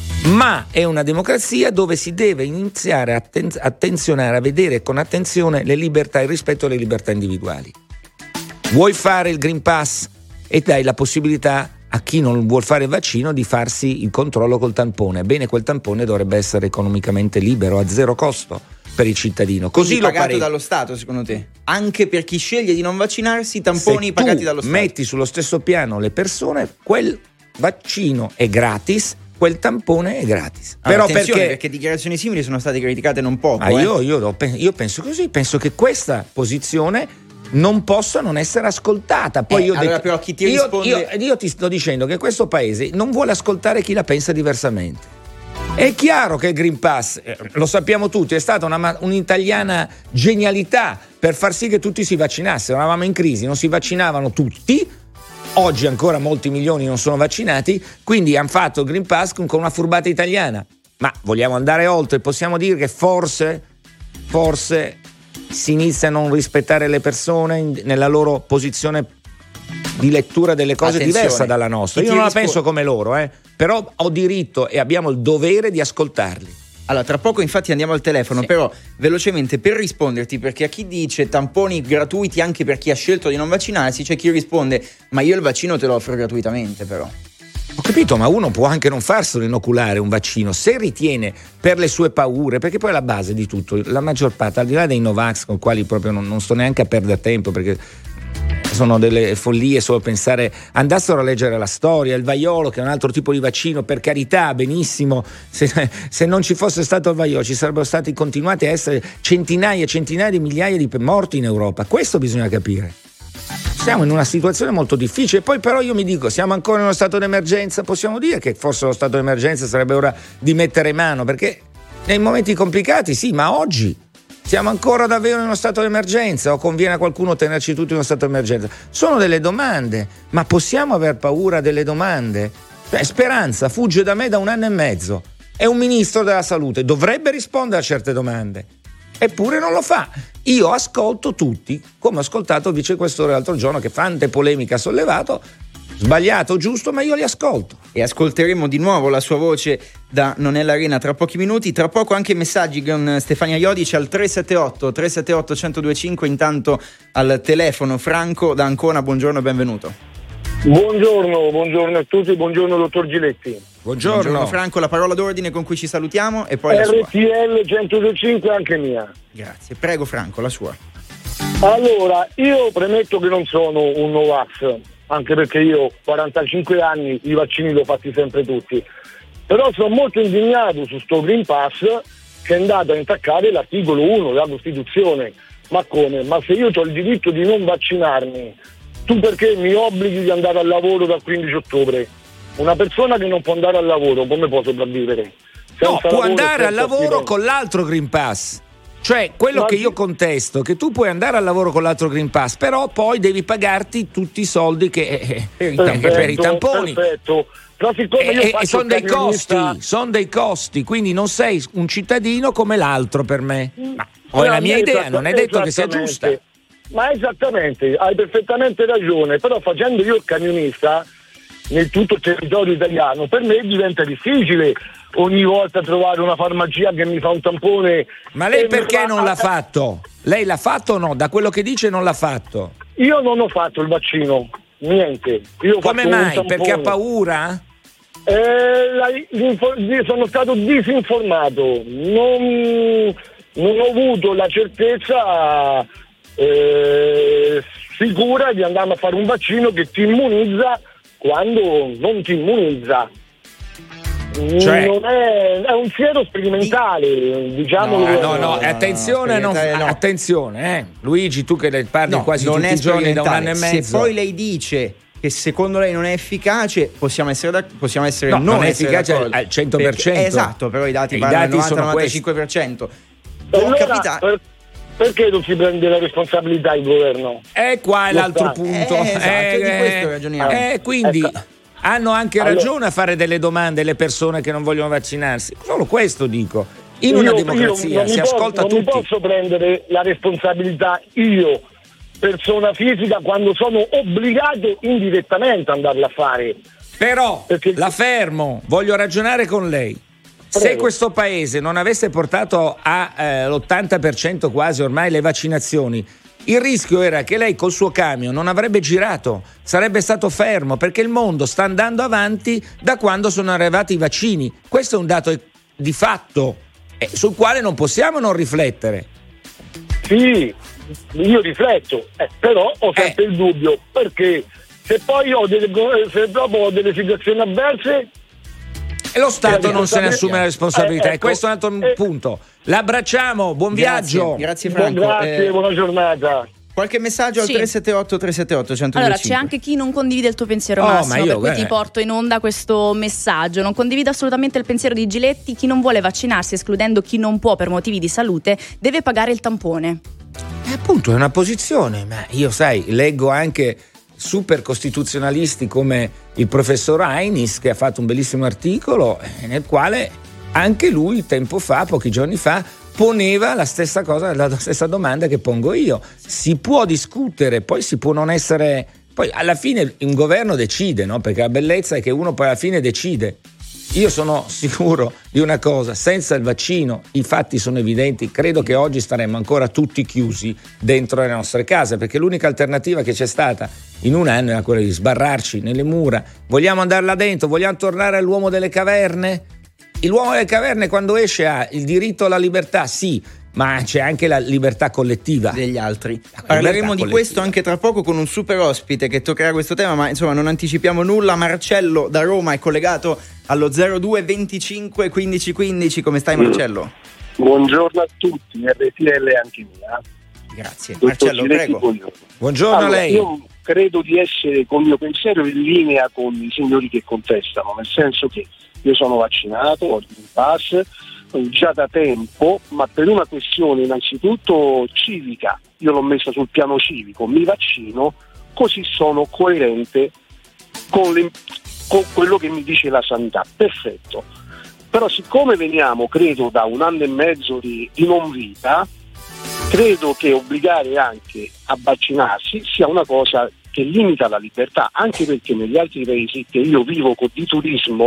[SPEAKER 8] ma è una democrazia dove si deve iniziare a atten- attenzionare, a vedere con attenzione le libertà e il rispetto alle libertà individuali. Vuoi fare il Green Pass e dai la possibilità a chi non vuol fare il vaccino di farsi il controllo col tampone. Bene, quel tampone dovrebbe essere economicamente libero, a zero costo per il cittadino. Così
[SPEAKER 3] Quindi
[SPEAKER 8] lo
[SPEAKER 3] pagato
[SPEAKER 8] pare-
[SPEAKER 3] dallo Stato, secondo te? Anche per chi sceglie di non vaccinarsi, tamponi
[SPEAKER 8] Se
[SPEAKER 3] pagati
[SPEAKER 8] tu
[SPEAKER 3] dallo Stato.
[SPEAKER 8] metti sullo stesso piano le persone, quel vaccino è gratis, quel tampone è gratis.
[SPEAKER 3] Allora,
[SPEAKER 8] Però
[SPEAKER 3] attenzione,
[SPEAKER 8] perché,
[SPEAKER 3] perché dichiarazioni simili sono state criticate non poco.
[SPEAKER 8] ah,
[SPEAKER 3] eh.
[SPEAKER 8] io, io, lo pe- io penso così, penso che questa posizione non possa non essere ascoltata. Poi
[SPEAKER 3] Eh,
[SPEAKER 8] io, ho
[SPEAKER 3] allora
[SPEAKER 8] detto-
[SPEAKER 3] però chi ti
[SPEAKER 8] io-
[SPEAKER 3] risponde-
[SPEAKER 8] io, io ti sto dicendo che questo paese non vuole ascoltare chi la pensa diversamente. È chiaro che il Green Pass, eh, lo sappiamo tutti, è stata una, ma- un'italiana genialità per far sì che tutti si vaccinassero. Eravamo in crisi, non si vaccinavano tutti. Oggi ancora molti milioni non sono vaccinati, quindi hanno fatto il Green Pass con una furbata italiana. Ma vogliamo andare oltre? Possiamo dire che forse, forse si inizia a non rispettare le persone in- nella loro posizione di lettura delle cose
[SPEAKER 3] Attenzione,
[SPEAKER 8] diversa dalla nostra.
[SPEAKER 3] chi
[SPEAKER 8] Io
[SPEAKER 3] ti
[SPEAKER 8] non la
[SPEAKER 3] rispo-
[SPEAKER 8] penso come loro, eh. Però ho diritto e abbiamo il dovere di ascoltarli.
[SPEAKER 3] Allora, tra poco infatti andiamo al telefono,
[SPEAKER 8] Sì.
[SPEAKER 3] però velocemente per risponderti, perché a chi dice tamponi gratuiti anche per chi ha scelto di non vaccinarsi, c'è chi risponde ma io il vaccino te lo offro gratuitamente però.
[SPEAKER 8] Ho capito, ma uno può anche non farselo inoculare un vaccino se ritiene per le sue paure, perché poi è la base di tutto. La maggior parte, al di là dei Novax, con i quali proprio non, non sto neanche a perdere tempo, perché sono delle follie solo pensare, andassero a leggere la storia, il vaiolo che è un altro tipo di vaccino, per carità, benissimo, se, se non ci fosse stato il vaiolo ci sarebbero stati continuati a essere centinaia e centinaia di migliaia di morti in Europa. Questo bisogna capire. Siamo in una situazione molto difficile. Poi però io mi dico, siamo ancora in uno stato d'emergenza, possiamo dire che forse lo stato d'emergenza sarebbe ora di mettere mano, perché nei momenti complicati sì, ma oggi siamo ancora davvero in uno stato d'emergenza o conviene a qualcuno tenerci tutti in uno stato d'emergenza? Sono delle domande, ma possiamo aver paura delle domande? Cioè, Speranza fugge da me da un anno e mezzo, è un ministro della salute, dovrebbe rispondere a certe domande, eppure non lo fa. Io ascolto tutti, come ho ascoltato il vicequestore l'altro giorno che tante polemiche ha sollevato, sbagliato o giusto, ma io li ascolto.
[SPEAKER 3] E ascolteremo di nuovo la sua voce da Non è l'Arena tra pochi minuti. Tra poco anche messaggi con Stefania Iodice al tre sette otto tre sette otto uno zero due cinque. Intanto al telefono Franco da Ancona, buongiorno e benvenuto.
[SPEAKER 14] Buongiorno, buongiorno a tutti, buongiorno dottor Giletti.
[SPEAKER 8] Buongiorno.
[SPEAKER 3] Buongiorno Franco, la parola d'ordine con cui ci salutiamo e poi la
[SPEAKER 14] R
[SPEAKER 3] sua.
[SPEAKER 14] T L centodue anche mia.
[SPEAKER 3] Grazie, prego Franco, la sua.
[SPEAKER 14] Allora, io premetto che non sono un Novax, anche perché io ho quarantacinque anni, i vaccini li ho fatti sempre tutti, però sono molto indignato su sto Green Pass che è andato a intaccare l'articolo uno della Costituzione. Ma come? Ma se io ho il diritto di non vaccinarmi, tu perché mi obblighi di andare al lavoro dal quindici ottobre? Una persona che non può andare al lavoro come può sopravvivere?
[SPEAKER 8] No,
[SPEAKER 14] Senza
[SPEAKER 8] può
[SPEAKER 14] lavoro,
[SPEAKER 8] andare al
[SPEAKER 14] senza
[SPEAKER 8] lavoro
[SPEAKER 14] stipendio.
[SPEAKER 8] con l'altro Green Pass. Cioè, quello
[SPEAKER 14] Ma
[SPEAKER 8] che
[SPEAKER 14] sì.
[SPEAKER 8] io contesto, che tu puoi andare al lavoro con l'altro Green Pass, però poi devi pagarti tutti i soldi che, eh, eh,
[SPEAKER 14] Perfetto,
[SPEAKER 8] per i tamponi.
[SPEAKER 14] Perfetto. Però siccome io
[SPEAKER 8] E,
[SPEAKER 14] faccio
[SPEAKER 8] sono
[SPEAKER 14] il
[SPEAKER 8] dei
[SPEAKER 14] camionista-
[SPEAKER 8] costi, sono dei costi, quindi non sei un cittadino come l'altro per me. Ma o è
[SPEAKER 14] No,
[SPEAKER 8] la mia
[SPEAKER 14] esatta-
[SPEAKER 8] idea, non è detto che sia
[SPEAKER 14] esattamente.
[SPEAKER 8] giusta.
[SPEAKER 14] Ma esattamente, hai perfettamente ragione, però facendo io il camionista nel tutto il territorio italiano, per me diventa difficile ogni volta trovare una farmacia che mi fa un tampone.
[SPEAKER 8] Ma lei
[SPEAKER 14] e mi
[SPEAKER 8] perché
[SPEAKER 14] fa-
[SPEAKER 8] non l'ha fatto? Lei l'ha fatto o no? Da quello che dice non l'ha fatto.
[SPEAKER 14] Io non ho fatto il vaccino, niente. Io ho
[SPEAKER 8] Come
[SPEAKER 14] fatto un
[SPEAKER 8] mai?
[SPEAKER 14] tampone.
[SPEAKER 8] Perché ha paura?
[SPEAKER 14] Eh, la, sono stato disinformato, non, non ho avuto la certezza eh, sicura di andare a fare un vaccino che ti immunizza quando non ti immunizza.
[SPEAKER 8] Cioè,
[SPEAKER 14] non è, è un siero sperimentale, diciamo.
[SPEAKER 8] No, no, no, attenzione, non, no. attenzione, eh. Luigi, tu che ne parli
[SPEAKER 3] no,
[SPEAKER 8] quasi
[SPEAKER 3] non
[SPEAKER 8] tutti
[SPEAKER 3] è
[SPEAKER 8] i giorni da un anno e mezzo.
[SPEAKER 3] Se poi lei dice che secondo lei non è efficace, possiamo essere, da, possiamo essere
[SPEAKER 8] no,
[SPEAKER 3] non,
[SPEAKER 8] non è
[SPEAKER 3] essere
[SPEAKER 8] efficace
[SPEAKER 3] d'accordo.
[SPEAKER 8] al cento per cento.
[SPEAKER 3] Perché, esatto, però i dati
[SPEAKER 8] I
[SPEAKER 3] parlano del
[SPEAKER 8] dati
[SPEAKER 3] novanta
[SPEAKER 8] sono
[SPEAKER 3] novantacinque per cento.
[SPEAKER 14] Allora, capita- per, perché non si prende la responsabilità il governo?
[SPEAKER 8] E qua è
[SPEAKER 14] Lo
[SPEAKER 8] l'altro
[SPEAKER 14] sta.
[SPEAKER 8] punto.
[SPEAKER 3] Eh, esatto,
[SPEAKER 8] eh,
[SPEAKER 3] di questo ragioniamo.
[SPEAKER 8] Eh, quindi
[SPEAKER 14] Ecco.
[SPEAKER 8] hanno anche
[SPEAKER 14] Allora-
[SPEAKER 8] ragione a fare delle domande le persone che non vogliono vaccinarsi. Solo questo dico. In
[SPEAKER 14] Io-
[SPEAKER 8] una
[SPEAKER 14] io
[SPEAKER 8] democrazia
[SPEAKER 14] non
[SPEAKER 8] si
[SPEAKER 14] mi
[SPEAKER 8] ascolta
[SPEAKER 14] posso,
[SPEAKER 8] tutti.
[SPEAKER 14] Non mi posso prendere la responsabilità io, persona fisica, quando sono obbligato indirettamente ad andarla a fare.
[SPEAKER 8] Però
[SPEAKER 14] Perché-
[SPEAKER 8] la fermo, voglio ragionare con lei. Se
[SPEAKER 14] Prego.
[SPEAKER 8] questo paese non avesse portato all'ottanta per cento quasi ormai le vaccinazioni, il rischio era che lei col suo camion non avrebbe girato, sarebbe stato fermo, perché il mondo sta andando avanti da quando sono arrivati i vaccini. Questo è un dato di fatto eh, sul quale non possiamo non riflettere.
[SPEAKER 14] Sì, io rifletto, eh, però ho sempre
[SPEAKER 8] Eh.
[SPEAKER 14] il dubbio, perché se poi ho delle, se dopo ho delle situazioni avverse.
[SPEAKER 8] E lo Stato
[SPEAKER 14] Eh,
[SPEAKER 8] non se ne
[SPEAKER 14] eh,
[SPEAKER 8] assume la responsabilità,
[SPEAKER 14] eh,
[SPEAKER 8] e
[SPEAKER 14] ecco,
[SPEAKER 8] questo è un altro
[SPEAKER 14] eh,
[SPEAKER 8] punto. L'abbracciamo, buon
[SPEAKER 3] Grazie,
[SPEAKER 8] viaggio.
[SPEAKER 3] grazie
[SPEAKER 14] Buon-
[SPEAKER 3] Franco.
[SPEAKER 14] grazie,
[SPEAKER 3] Eh,
[SPEAKER 14] buona giornata.
[SPEAKER 3] Qualche messaggio al
[SPEAKER 9] Sì.
[SPEAKER 3] tre sette otto tre sette otto uno zero due
[SPEAKER 9] Allora,
[SPEAKER 3] cinque.
[SPEAKER 9] c'è anche chi non condivide il tuo pensiero,
[SPEAKER 8] Oh,
[SPEAKER 9] Massimo,
[SPEAKER 8] ma io,
[SPEAKER 9] per cui
[SPEAKER 8] guarda.
[SPEAKER 9] ti porto in onda questo messaggio. Non condivido assolutamente il pensiero di Giletti. Chi non vuole vaccinarsi, escludendo chi non può per motivi di salute, deve pagare il tampone.
[SPEAKER 8] E appunto è una posizione, ma io sai, leggo anche super costituzionalisti come il professor Ainis, che ha fatto un bellissimo articolo eh, nel quale anche lui tempo fa, pochi giorni fa, poneva la stessa cosa, la stessa domanda che pongo io. Si può discutere, poi si può non essere, poi alla fine un governo decide, no? Perché la bellezza è che uno poi alla fine decide. Io sono sicuro di una cosa, senza il vaccino i fatti sono evidenti, credo che oggi staremmo ancora tutti chiusi dentro le nostre case, perché l'unica alternativa che c'è stata in un anno era quella di sbarrarci nelle mura. Vogliamo andare là dentro? Vogliamo tornare all'uomo delle caverne? L'uomo delle caverne quando esce ha il diritto alla libertà, sì, ma c'è anche la libertà collettiva
[SPEAKER 3] degli altri.
[SPEAKER 8] La
[SPEAKER 3] Parleremo
[SPEAKER 8] libertà
[SPEAKER 3] di
[SPEAKER 8] collettiva.
[SPEAKER 3] questo anche tra poco con un super ospite che toccherà questo tema, ma insomma non anticipiamo nulla. Marcello da Roma è collegato allo zero due venticinque quindici quindici. Come stai, Marcello?
[SPEAKER 15] Buongiorno a tutti, R T L anche mia.
[SPEAKER 3] Grazie.
[SPEAKER 15] Dottor
[SPEAKER 3] Marcello,
[SPEAKER 15] Giletti,
[SPEAKER 3] prego.
[SPEAKER 15] buongiorno.
[SPEAKER 8] Buongiorno
[SPEAKER 15] Allora,
[SPEAKER 8] a lei.
[SPEAKER 15] Io credo di essere col mio pensiero in linea con i signori che contestano, nel senso che io sono vaccinato, ho il Green Pass già da tempo, ma per una questione innanzitutto civica, io l'ho messa sul piano civico, mi vaccino, così sono coerente con, le, con quello che mi dice la sanità, perfetto. Però siccome veniamo, credo, da un anno e mezzo di, di non vita, credo che obbligare anche a vaccinarsi sia una cosa che limita la libertà, anche perché negli altri paesi che io vivo con di turismo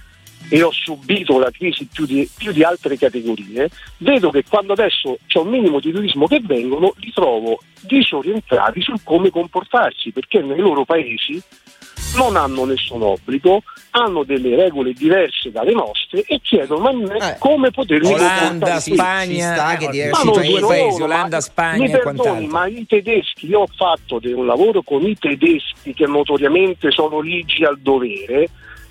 [SPEAKER 15] e ho subito la crisi più di, più di altre categorie, vedo che quando adesso c'è un minimo di turismo che vengono, li trovo disorientati sul come comportarsi, perché nei loro paesi non hanno nessun obbligo, hanno delle regole diverse dalle nostre e chiedono a me
[SPEAKER 3] Eh,
[SPEAKER 15] come potermi
[SPEAKER 8] Olanda,
[SPEAKER 15] comportare.
[SPEAKER 3] Ci
[SPEAKER 8] Spagna,
[SPEAKER 3] sta che
[SPEAKER 8] eh,
[SPEAKER 3] diversi
[SPEAKER 15] Ma non
[SPEAKER 8] tutti i
[SPEAKER 15] solo,
[SPEAKER 8] paesi,
[SPEAKER 15] ma-
[SPEAKER 8] Olanda, Spagna
[SPEAKER 15] mi
[SPEAKER 8] e
[SPEAKER 15] perdoni,
[SPEAKER 8] quant'altro.
[SPEAKER 15] ma i tedeschi, io ho fatto de- un lavoro con i tedeschi che notoriamente sono ligi al dovere,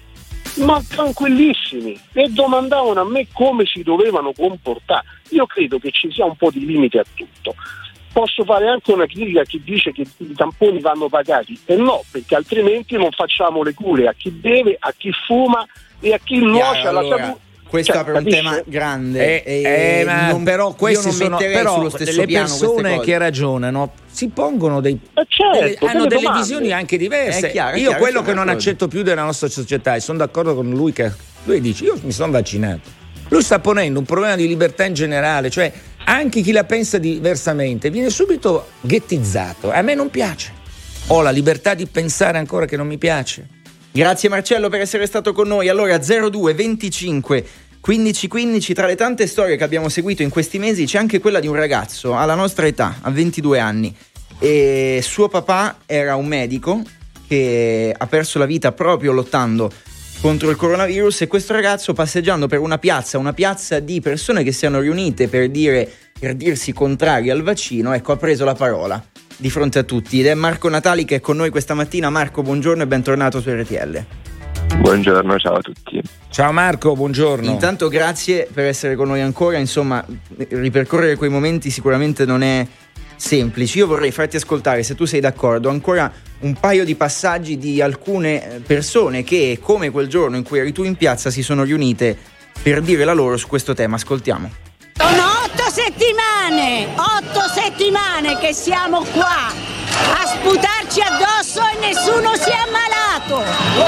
[SPEAKER 15] ma tranquillissimi, e domandavano a me come si dovevano comportare. Io credo che ci sia un po' di limite a tutto. Posso fare anche una critica a chi dice che i tamponi vanno pagati, e no, perché altrimenti non facciamo le cure a chi beve, a chi fuma e a chi nuoce alla
[SPEAKER 3] allora,
[SPEAKER 15] salute.
[SPEAKER 3] questo
[SPEAKER 15] Cioè,
[SPEAKER 3] apre un
[SPEAKER 15] capisce?
[SPEAKER 3] tema grande.
[SPEAKER 8] Eh,
[SPEAKER 3] e
[SPEAKER 8] eh, ma
[SPEAKER 3] non-
[SPEAKER 8] però
[SPEAKER 3] io
[SPEAKER 8] questi
[SPEAKER 3] non
[SPEAKER 8] sono
[SPEAKER 3] metterei
[SPEAKER 8] però
[SPEAKER 3] sullo stesso
[SPEAKER 8] le
[SPEAKER 3] piano queste
[SPEAKER 8] persone
[SPEAKER 3] cose.
[SPEAKER 8] che ragionano si pongono dei
[SPEAKER 15] Eh certo,
[SPEAKER 8] delle- hanno
[SPEAKER 15] delle
[SPEAKER 8] delle
[SPEAKER 15] domande.
[SPEAKER 8] visioni anche diverse.
[SPEAKER 3] È chiaro, è
[SPEAKER 8] io
[SPEAKER 3] chiaro,
[SPEAKER 8] quello
[SPEAKER 3] siamo
[SPEAKER 8] che non
[SPEAKER 3] d'accordo.
[SPEAKER 8] accetto più della nostra società, e sono d'accordo con lui, che lui dice io mi sono vaccinato. Lui sta ponendo un problema di libertà in generale, cioè anche chi la pensa diversamente viene subito ghettizzato. A me non piace. Ho la libertà di pensare ancora che non mi piace.
[SPEAKER 3] Grazie Marcello per essere stato con noi. Allora zero due venticinque quindici quindici, tra le tante storie che abbiamo seguito in questi mesi c'è anche quella di un ragazzo alla nostra età, a ventidue anni, e suo papà era un medico che ha perso la vita proprio lottando contro il coronavirus, e questo ragazzo, passeggiando per una piazza, una piazza di persone che si hanno riunite per dire, per dirsi contrari al vaccino, ecco, ha preso la parola di fronte a tutti, ed è Marco Natali che è con noi questa mattina. Marco, buongiorno e bentornato su R T L.
[SPEAKER 16] Buongiorno, ciao a tutti.
[SPEAKER 8] Ciao Marco, buongiorno.
[SPEAKER 3] Intanto grazie per essere con noi ancora, insomma, ripercorrere quei momenti sicuramente non è semplice. Io vorrei farti ascoltare, se tu sei d'accordo, ancora un paio di passaggi di alcune persone che, come quel giorno in cui eri tu in piazza, si sono riunite per dire la loro su questo tema. Ascoltiamo.
[SPEAKER 17] Sono otto settimane, otto settimane che siamo qua a sputarci addosso e nessuno si è ammalato.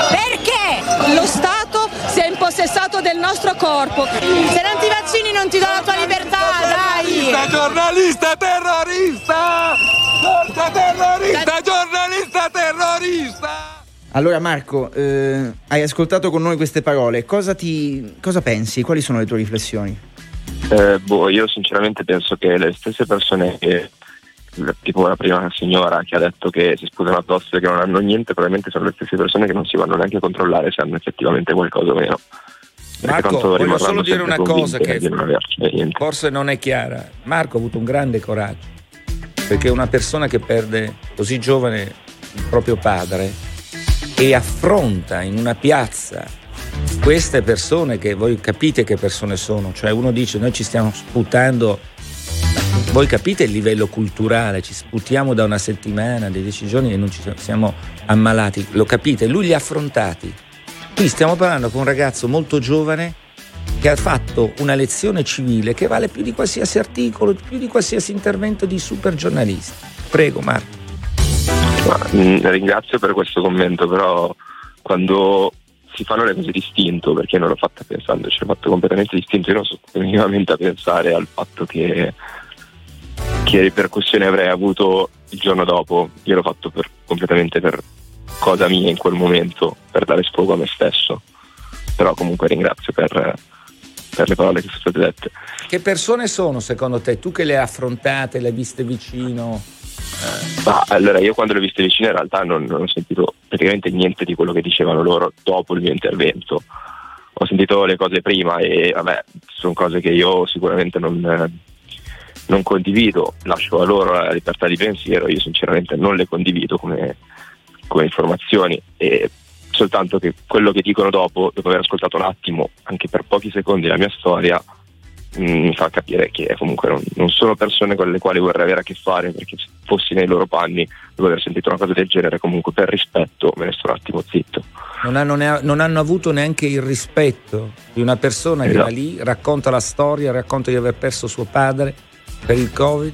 [SPEAKER 17] Perché?
[SPEAKER 18] Lo Stato si è impossessato del nostro corpo. Se non ti vaccini non ti do la tua libertà, dai!
[SPEAKER 12] Giornalista terrorista! Giornalista terrorista! Giornalista terrorista!
[SPEAKER 3] Allora Marco, eh, hai ascoltato con noi queste parole, cosa ti cosa pensi? Quali sono le tue riflessioni?
[SPEAKER 16] Eh, boh, io sinceramente penso che le stesse persone che, tipo la prima signora che ha detto che si sputano addosso e che non hanno niente, probabilmente sono le stesse persone che non si vanno neanche a controllare se hanno effettivamente qualcosa o meno.
[SPEAKER 8] Marco, voglio solo dire una cosa che
[SPEAKER 16] non
[SPEAKER 8] forse non è chiara. Marco ha avuto un grande coraggio, perché una persona che perde così giovane il proprio padre e affronta in una piazza queste persone, che voi capite che persone sono, cioè uno dice noi ci stiamo sputando, voi capite il livello culturale, ci sputiamo da una settimana, dei dieci giorni e non ci siamo ammalati, lo capite? Lui li ha affrontati. Qui stiamo parlando con un ragazzo molto giovane che ha fatto una lezione civile che vale più di qualsiasi articolo, più di qualsiasi intervento di super giornalisti. Prego Marco.
[SPEAKER 16] Ma, mh, ringrazio per questo commento, però quando si fanno le cose distinto, perché non l'ho fatta pensando, ci ho fatto completamente distinto, io non sto minimamente a pensare al fatto che che ripercussioni avrei avuto il giorno dopo. Io l'ho fatto per, completamente per cosa mia in quel momento, per dare sfogo a me stesso, però comunque ringrazio per, per le parole che sono state dette.
[SPEAKER 8] Che persone sono secondo te? Tu che le hai affrontate, le hai viste vicino?
[SPEAKER 16] Ma allora, io quando le ho viste vicino in realtà non, non ho sentito praticamente niente di quello che dicevano loro dopo il mio intervento. Ho sentito le cose prima e vabbè, sono cose che io sicuramente non, non condivido, lascio a loro la libertà di pensiero, io sinceramente non le condivido come, come informazioni, e soltanto che quello che dicono dopo, dopo aver ascoltato un attimo, anche per pochi secondi, la mia storia, mi fa capire che comunque non, non sono persone con le quali vorrei avere a che fare, perché se fossi nei loro panni, dopo aver sentito una cosa del genere, comunque per rispetto me ne sto un attimo zitto.
[SPEAKER 8] Non hanno, ne- non hanno avuto neanche il rispetto di una persona che
[SPEAKER 16] esatto.
[SPEAKER 8] va lì, racconta la storia, racconta di aver perso suo padre per il Covid,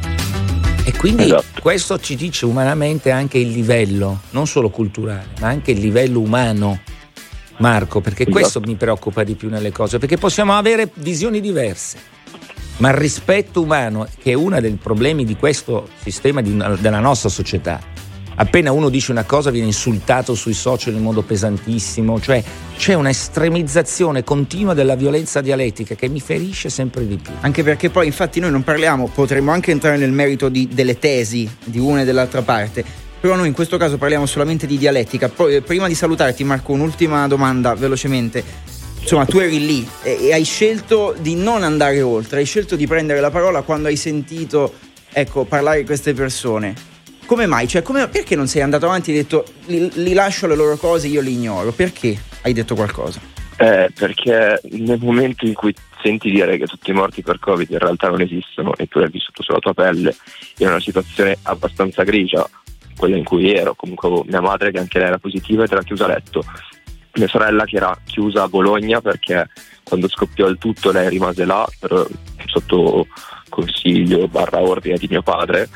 [SPEAKER 8] e quindi esatto. Questo ci dice umanamente anche il livello, non solo culturale, ma anche il livello umano, Marco, perché esatto. Questo mi preoccupa di più nelle cose, perché possiamo avere visioni diverse, ma il rispetto umano, che è uno dei problemi di questo sistema di una, della nostra società. Appena uno dice una cosa viene insultato sui social in modo pesantissimo, cioè c'è una estremizzazione continua della violenza dialettica che mi ferisce sempre di più.
[SPEAKER 3] Anche perché poi infatti noi non parliamo, potremmo anche entrare nel merito di, delle tesi di una e dell'altra parte, però noi in questo caso parliamo solamente di dialettica. Poi, prima di salutarti Marco, un'ultima domanda velocemente. Insomma, tu eri lì e, e hai scelto di non andare oltre, hai scelto di prendere la parola quando hai sentito, ecco, parlare di queste persone. Come mai? Cioè, come, perché non sei andato avanti e hai detto li, li lascio le loro cose, io li ignoro? Perché hai detto qualcosa?
[SPEAKER 16] Eh, perché nel momento in cui senti dire che tutti i morti per Covid in realtà non esistono e tu l'hai vissuto sulla tua pelle in una situazione abbastanza grigia, quella in cui ero, comunque avevo mia madre che anche lei era positiva ed era chiusa a letto, mia sorella che era chiusa a Bologna perché quando scoppiò il tutto lei rimase là però sotto consiglio barra ordine di mio padre,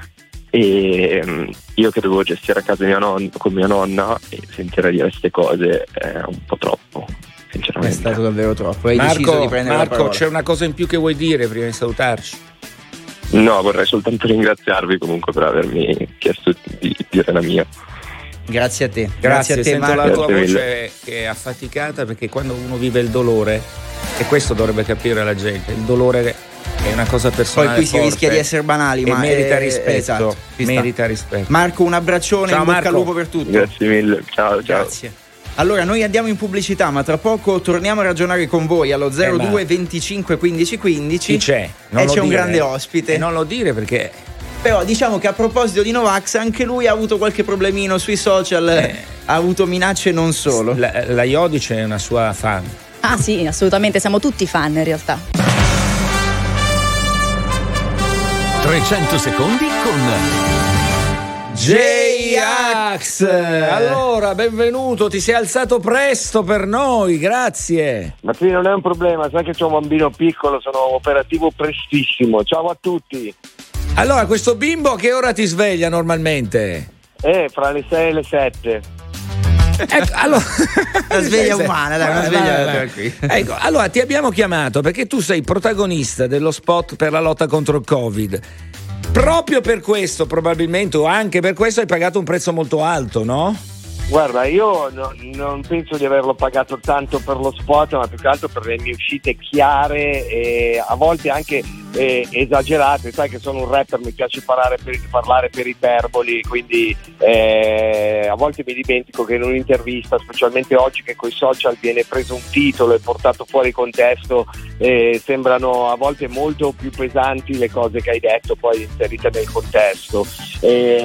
[SPEAKER 16] e io che dovevo gestire a casa mia non- con mia nonna, e sentire dire queste cose è un po' troppo, sinceramente.
[SPEAKER 3] È stato davvero troppo. Hai
[SPEAKER 8] Marco,
[SPEAKER 3] deciso di prendere
[SPEAKER 8] Marco,
[SPEAKER 3] la parola.
[SPEAKER 8] c'è una cosa in più che vuoi dire prima di salutarci?
[SPEAKER 16] No, vorrei soltanto ringraziarvi comunque per avermi chiesto di dire la mia.
[SPEAKER 3] Grazie a te.
[SPEAKER 8] Grazie,
[SPEAKER 3] Grazie a te,
[SPEAKER 8] sento
[SPEAKER 3] Marco.
[SPEAKER 8] la tua
[SPEAKER 16] Grazie
[SPEAKER 8] voce che è affaticata, perché quando uno vive il dolore, e questo dovrebbe capire la gente, il dolore è una cosa personale.
[SPEAKER 3] Poi qui si
[SPEAKER 8] forte.
[SPEAKER 3] rischia di essere banali,
[SPEAKER 8] e
[SPEAKER 3] ma
[SPEAKER 8] merita
[SPEAKER 3] è,
[SPEAKER 8] rispetto.
[SPEAKER 3] Esatto,
[SPEAKER 8] merita rispetto.
[SPEAKER 3] Marco, un abbraccione,
[SPEAKER 8] ciao,
[SPEAKER 3] in bocca
[SPEAKER 8] Marco.
[SPEAKER 3] al lupo per tutto.
[SPEAKER 16] Grazie mille, ciao ciao.
[SPEAKER 3] Grazie. Allora, noi andiamo in pubblicità, ma tra poco torniamo a ragionare con voi allo zero due
[SPEAKER 8] Eh,
[SPEAKER 3] venticinque quindici quindici.
[SPEAKER 8] Chi c'è? Non
[SPEAKER 3] e
[SPEAKER 8] lo
[SPEAKER 3] c'è un
[SPEAKER 8] dire,
[SPEAKER 3] grande
[SPEAKER 8] eh.
[SPEAKER 3] ospite.
[SPEAKER 8] E non lo dire perché.
[SPEAKER 3] Però diciamo che a proposito di Novax, anche lui ha avuto qualche problemino sui social, eh. ha avuto minacce non solo.
[SPEAKER 8] La, la Iodice è una sua fan.
[SPEAKER 9] Ah sì, assolutamente, siamo tutti fan in realtà.
[SPEAKER 7] trecento secondi con
[SPEAKER 8] J-Ax. Allora, benvenuto, ti sei alzato presto per noi, grazie.
[SPEAKER 15] Ma sì, non è un problema, sai che c'ho un bambino piccolo, sono operativo prestissimo. Ciao a tutti.
[SPEAKER 8] Allora, questo bimbo a che ora ti sveglia normalmente?
[SPEAKER 15] Eh, fra le sei e le sette.
[SPEAKER 8] Ecco, allora,
[SPEAKER 3] la sveglia umana, dai, una sveglia tranquilla.
[SPEAKER 8] Ecco, allora ti abbiamo chiamato perché tu sei protagonista dello spot per la lotta contro il Covid. Proprio per questo, probabilmente, o anche per questo, hai pagato un prezzo molto alto, no?
[SPEAKER 15] Guarda, io no, non penso di averlo pagato tanto per lo spot, ma più che altro per le mie uscite chiare e a volte anche eh, esagerate. Sai che sono un rapper, mi piace parlare per, parlare per iperboli, quindi eh, a volte mi dimentico che in un'intervista, specialmente oggi che coi social viene preso un titolo e portato fuori contesto, eh, sembrano a volte molto più pesanti le cose che hai detto poi inserite nel contesto. E,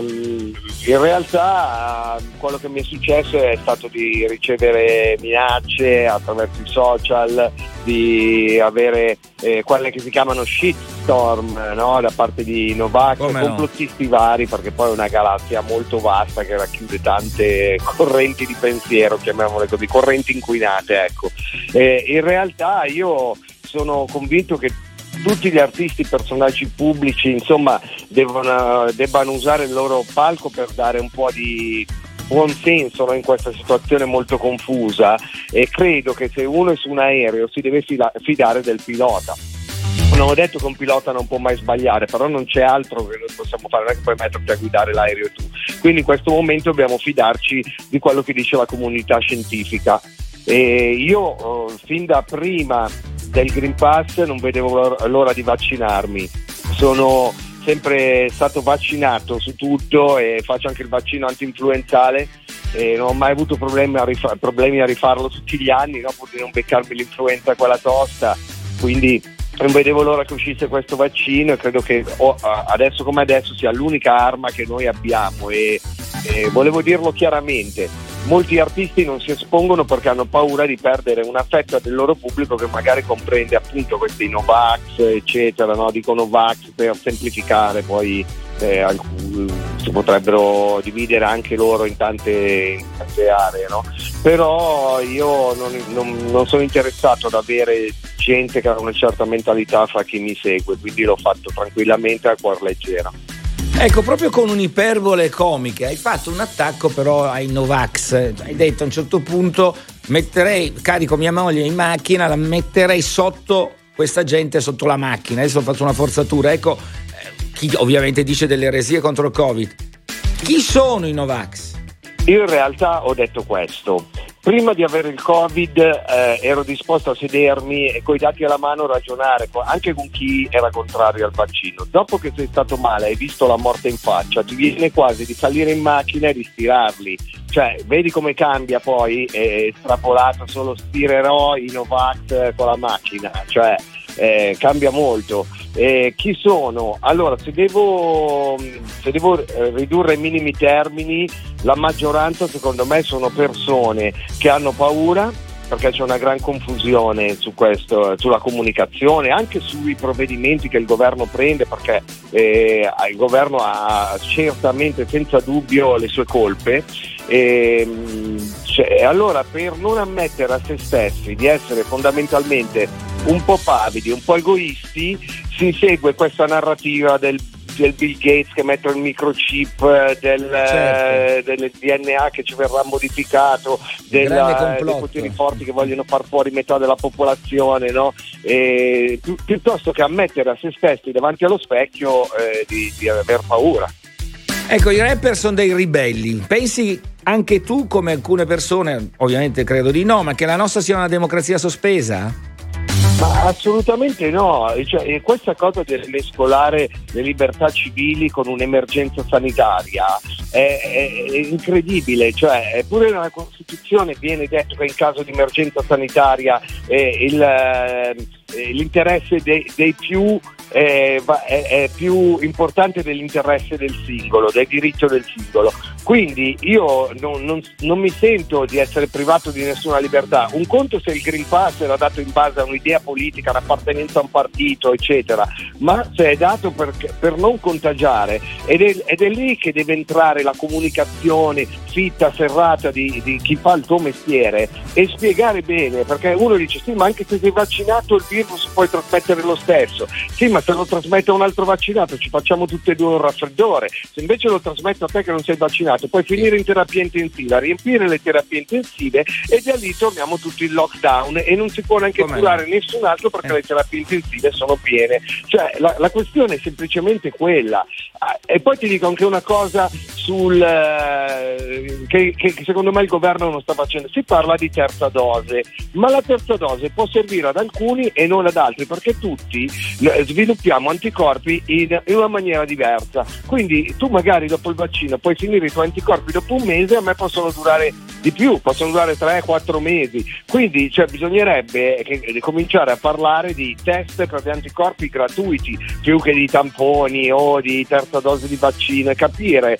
[SPEAKER 15] in realtà quello che mi è successo è stato di ricevere minacce attraverso i social, di avere eh, quelle che si chiamano shitstorm, no? Da parte di Novax,
[SPEAKER 8] Come
[SPEAKER 15] complottisti no? vari, perché poi è una galassia molto vasta che racchiude tante correnti di pensiero, chiamiamole così, correnti inquinate, ecco. Eh, in realtà io sono convinto che tutti gli artisti, personaggi pubblici, insomma, devono, debbano usare il loro palco per dare un po' di buon senso, no, in questa situazione molto confusa, e credo che se uno è su un aereo si deve fila- fidare del pilota. Non ho detto che un pilota non può mai sbagliare, però non c'è altro che noi possiamo fare, non è che puoi metterti a guidare l'aereo tu. Quindi in questo momento dobbiamo fidarci di quello che dice la comunità scientifica. E io eh, fin da prima del Green Pass non vedevo l'ora di vaccinarmi. Sono sempre stato vaccinato su tutto e faccio anche il vaccino anti-influenzale e non ho mai avuto problemi a, rifar- problemi a rifarlo tutti gli anni, no? Pur di non beccarmi l'influenza quella tosta, quindi non vedevo l'ora che uscisse questo vaccino e credo che oh, adesso come adesso sia l'unica arma che noi abbiamo e, e volevo dirlo chiaramente, molti artisti non si espongono perché hanno paura di perdere una fetta del loro pubblico che magari comprende appunto questi Novax eccetera, no? Dico Novax per semplificare, poi eh, alcun, si potrebbero dividere anche loro in tante, in tante aree, no? Però io non, non, non sono interessato ad avere gente che ha una certa mentalità fra chi mi segue, quindi l'ho fatto tranquillamente a cuor leggera.
[SPEAKER 8] Ecco, proprio con un'iperbole comica hai fatto un attacco però ai Novax. Hai detto a un certo punto metterei, carico mia moglie in macchina, la metterei sotto questa gente, sotto la macchina. Adesso ho fatto una forzatura. Ecco, eh, chi ovviamente dice delle eresie contro il Covid. Chi sono i Novax?
[SPEAKER 15] Io in realtà ho detto questo. Prima di avere il Covid eh, ero disposto a sedermi e coi dati alla mano ragionare anche con chi era contrario al vaccino. Dopo che sei stato male, hai visto la morte in faccia, ti viene quasi di salire in macchina e di stirarli. Cioè, vedi come cambia poi, è estrapolato solo stirerò i Novax con la macchina, cioè eh, cambia molto. Eh, chi sono? Allora, se devo, se devo eh, ridurre ai minimi termini, la maggioranza secondo me sono persone che hanno paura perché c'è una gran confusione su questo, sulla comunicazione, anche sui provvedimenti che il governo prende, perché eh, il governo ha certamente senza dubbio le sue colpe. E, cioè, allora per non ammettere a se stessi di essere fondamentalmente un po' pavidi, un po' egoisti, si segue questa narrativa del, del Bill Gates che mette il microchip, del, certo. del D N A che ci verrà modificato, della, dei poteri forti che vogliono far fuori metà della popolazione, no? E, pi- piuttosto che ammettere a se stessi davanti allo specchio eh, di, di aver paura.
[SPEAKER 8] Ecco, i rapper sono dei ribelli. Pensi anche tu, come alcune persone, ovviamente credo di no, ma che la nostra sia una democrazia sospesa?
[SPEAKER 15] Ma assolutamente no, cioè, questa cosa del mescolare le libertà civili con un'emergenza sanitaria è, è, è incredibile, cioè pure nella Costituzione viene detto che in caso di emergenza sanitaria eh, il, eh, l'interesse dei, dei più è, è, è più importante dell'interesse del singolo, del diritto del singolo. Quindi io non, non, non mi sento di essere privato di nessuna libertà. Un conto se il Green Pass era dato in base a un'idea politica, un'appartenenza a un partito, eccetera, ma se è dato per, per non contagiare, ed è, ed è lì che deve entrare la comunicazione fitta, serrata di, di chi fa il tuo mestiere, e spiegare bene, perché uno dice sì, ma anche se sei vaccinato il virus puoi trasmettere lo stesso. Sì, ma se lo trasmette a un altro vaccinato ci facciamo tutte e due un raffreddore. Se invece lo trasmetto a te che non sei vaccinato, puoi finire in terapia intensiva, riempire le terapie intensive, e da lì torniamo tutti in lockdown e non si può neanche
[SPEAKER 3] Com'è?
[SPEAKER 15] curare nessun altro perché eh. le terapie intensive sono piene. Cioè la, la questione è semplicemente quella. E poi ti dico anche una cosa sul eh, che, che secondo me il governo non sta facendo. Si parla di terza dose, ma la terza dose può servire ad alcuni e non ad altri, perché tutti sviluppiamo anticorpi in, in una maniera diversa. Quindi tu magari dopo il vaccino puoi finire i tuoi anticorpi dopo un mese, a me possono durare di più, possono durare tre quattro mesi. Quindi cioè, bisognerebbe che, che, cominciare a parlare di test per gli anticorpi gratuiti più che di tamponi o di terza dose di vaccino, e capire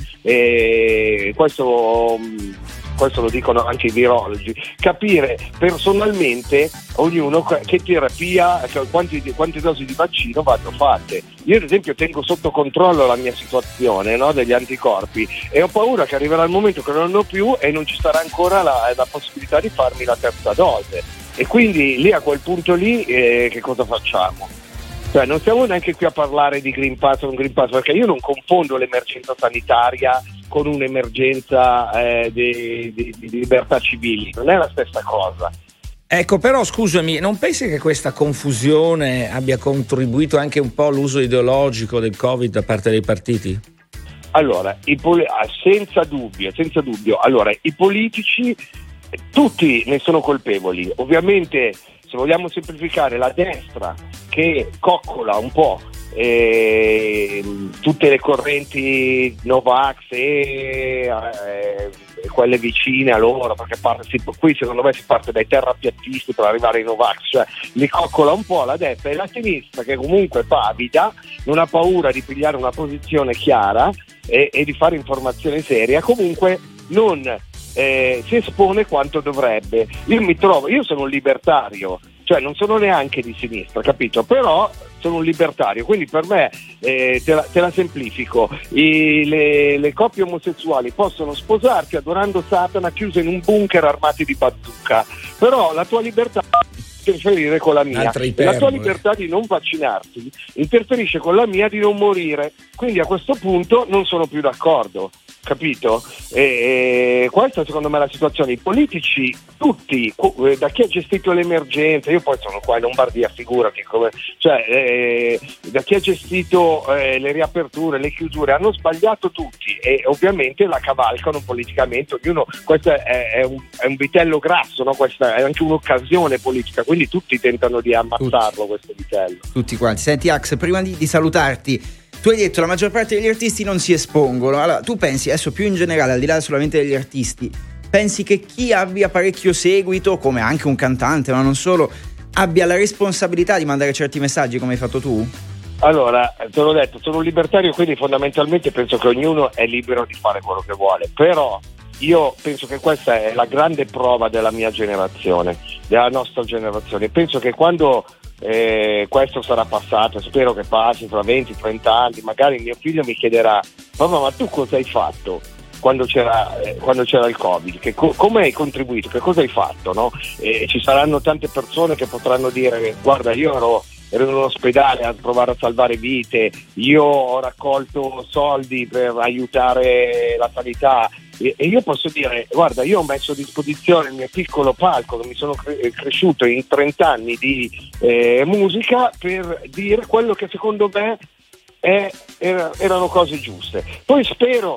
[SPEAKER 15] eh, questo questo lo dicono anche i virologi, capire personalmente ognuno che terapia, quanti, quante dosi di vaccino vanno fatte. Io ad esempio tengo sotto controllo la mia situazione, no, degli anticorpi, e ho paura che arriverà il momento che non ne ho più e non ci sarà ancora la, la possibilità di farmi la terza dose, e quindi lì a quel punto lì eh, che cosa facciamo? Cioè non siamo neanche qui a parlare di Green Pass o non Green Pass, perché io non confondo l'emergenza sanitaria con un'emergenza eh, di, di, di libertà civili, non è la stessa cosa.
[SPEAKER 8] Ecco, però scusami, non pensi che questa confusione abbia contribuito anche un po' all'uso ideologico del Covid da parte dei partiti?
[SPEAKER 15] Allora, i poli- senza dubbio, senza dubbio. Allora, i politici tutti ne sono colpevoli. Ovviamente, se vogliamo semplificare, la destra che coccola un po' eh, tutte le correnti Novax e eh, quelle vicine a loro, perché parte, si, qui secondo me si parte dai terrapiattisti per arrivare ai Novax, cioè li coccola un po' la destra, e la sinistra che comunque è pavida, non ha paura di pigliare una posizione chiara e, e di fare informazione seria, comunque non eh, si espone quanto dovrebbe. Io mi trovo, io sono un libertario, cioè non sono neanche di sinistra, capito? Però sono un libertario, quindi per me eh, te, la, te la semplifico. I, le, le coppie omosessuali possono sposarsi adorando Satana chiuse in un bunker armati di bazooka, però la tua libertà interferire con la mia, la tua libertà di non vaccinarti interferisce con la mia di non morire, quindi a questo punto non sono più d'accordo, capito? E, e questa secondo me è la situazione. I politici tutti, da chi ha gestito l'emergenza, io poi sono qua in Lombardia, figurati come, cioè eh, da chi ha gestito eh, le riaperture, le chiusure, hanno sbagliato tutti e ovviamente la cavalcano politicamente, ognuno, questo è, è, un, è un vitello grasso, no? Questa è anche un'occasione politica, quindi tutti tentano di ammazzarlo, tutti. Questo vitello.
[SPEAKER 3] Tutti quanti. Senti Ax, prima di, di salutarti, tu hai detto la maggior parte degli artisti non si espongono. Allora, tu pensi, adesso più in generale, al di là solamente degli artisti, pensi che chi abbia parecchio seguito, come anche un cantante, ma non solo, abbia la responsabilità di mandare certi messaggi come hai fatto tu?
[SPEAKER 15] Allora, te l'ho detto, sono un libertario, quindi fondamentalmente penso che ognuno è libero di fare quello che vuole, però io penso che questa è la grande prova della mia generazione, della nostra generazione. Penso che quando eh, questo sarà passato, spero che passi fra venti trenta anni, magari mio figlio mi chiederà: papà, ma tu cosa hai fatto quando c'era, eh, quando c'era il Covid? Che co- come hai contribuito? Che cosa hai fatto? No? E ci saranno tante persone che potranno dire: guarda, io ero ero in un ospedale a provare a salvare vite, io ho raccolto soldi per aiutare la sanità, e, e io posso dire: guarda, io ho messo a disposizione il mio piccolo palco che mi sono cre- cresciuto in trenta anni di eh, musica per dire quello che secondo me è, era, erano cose giuste. Poi spero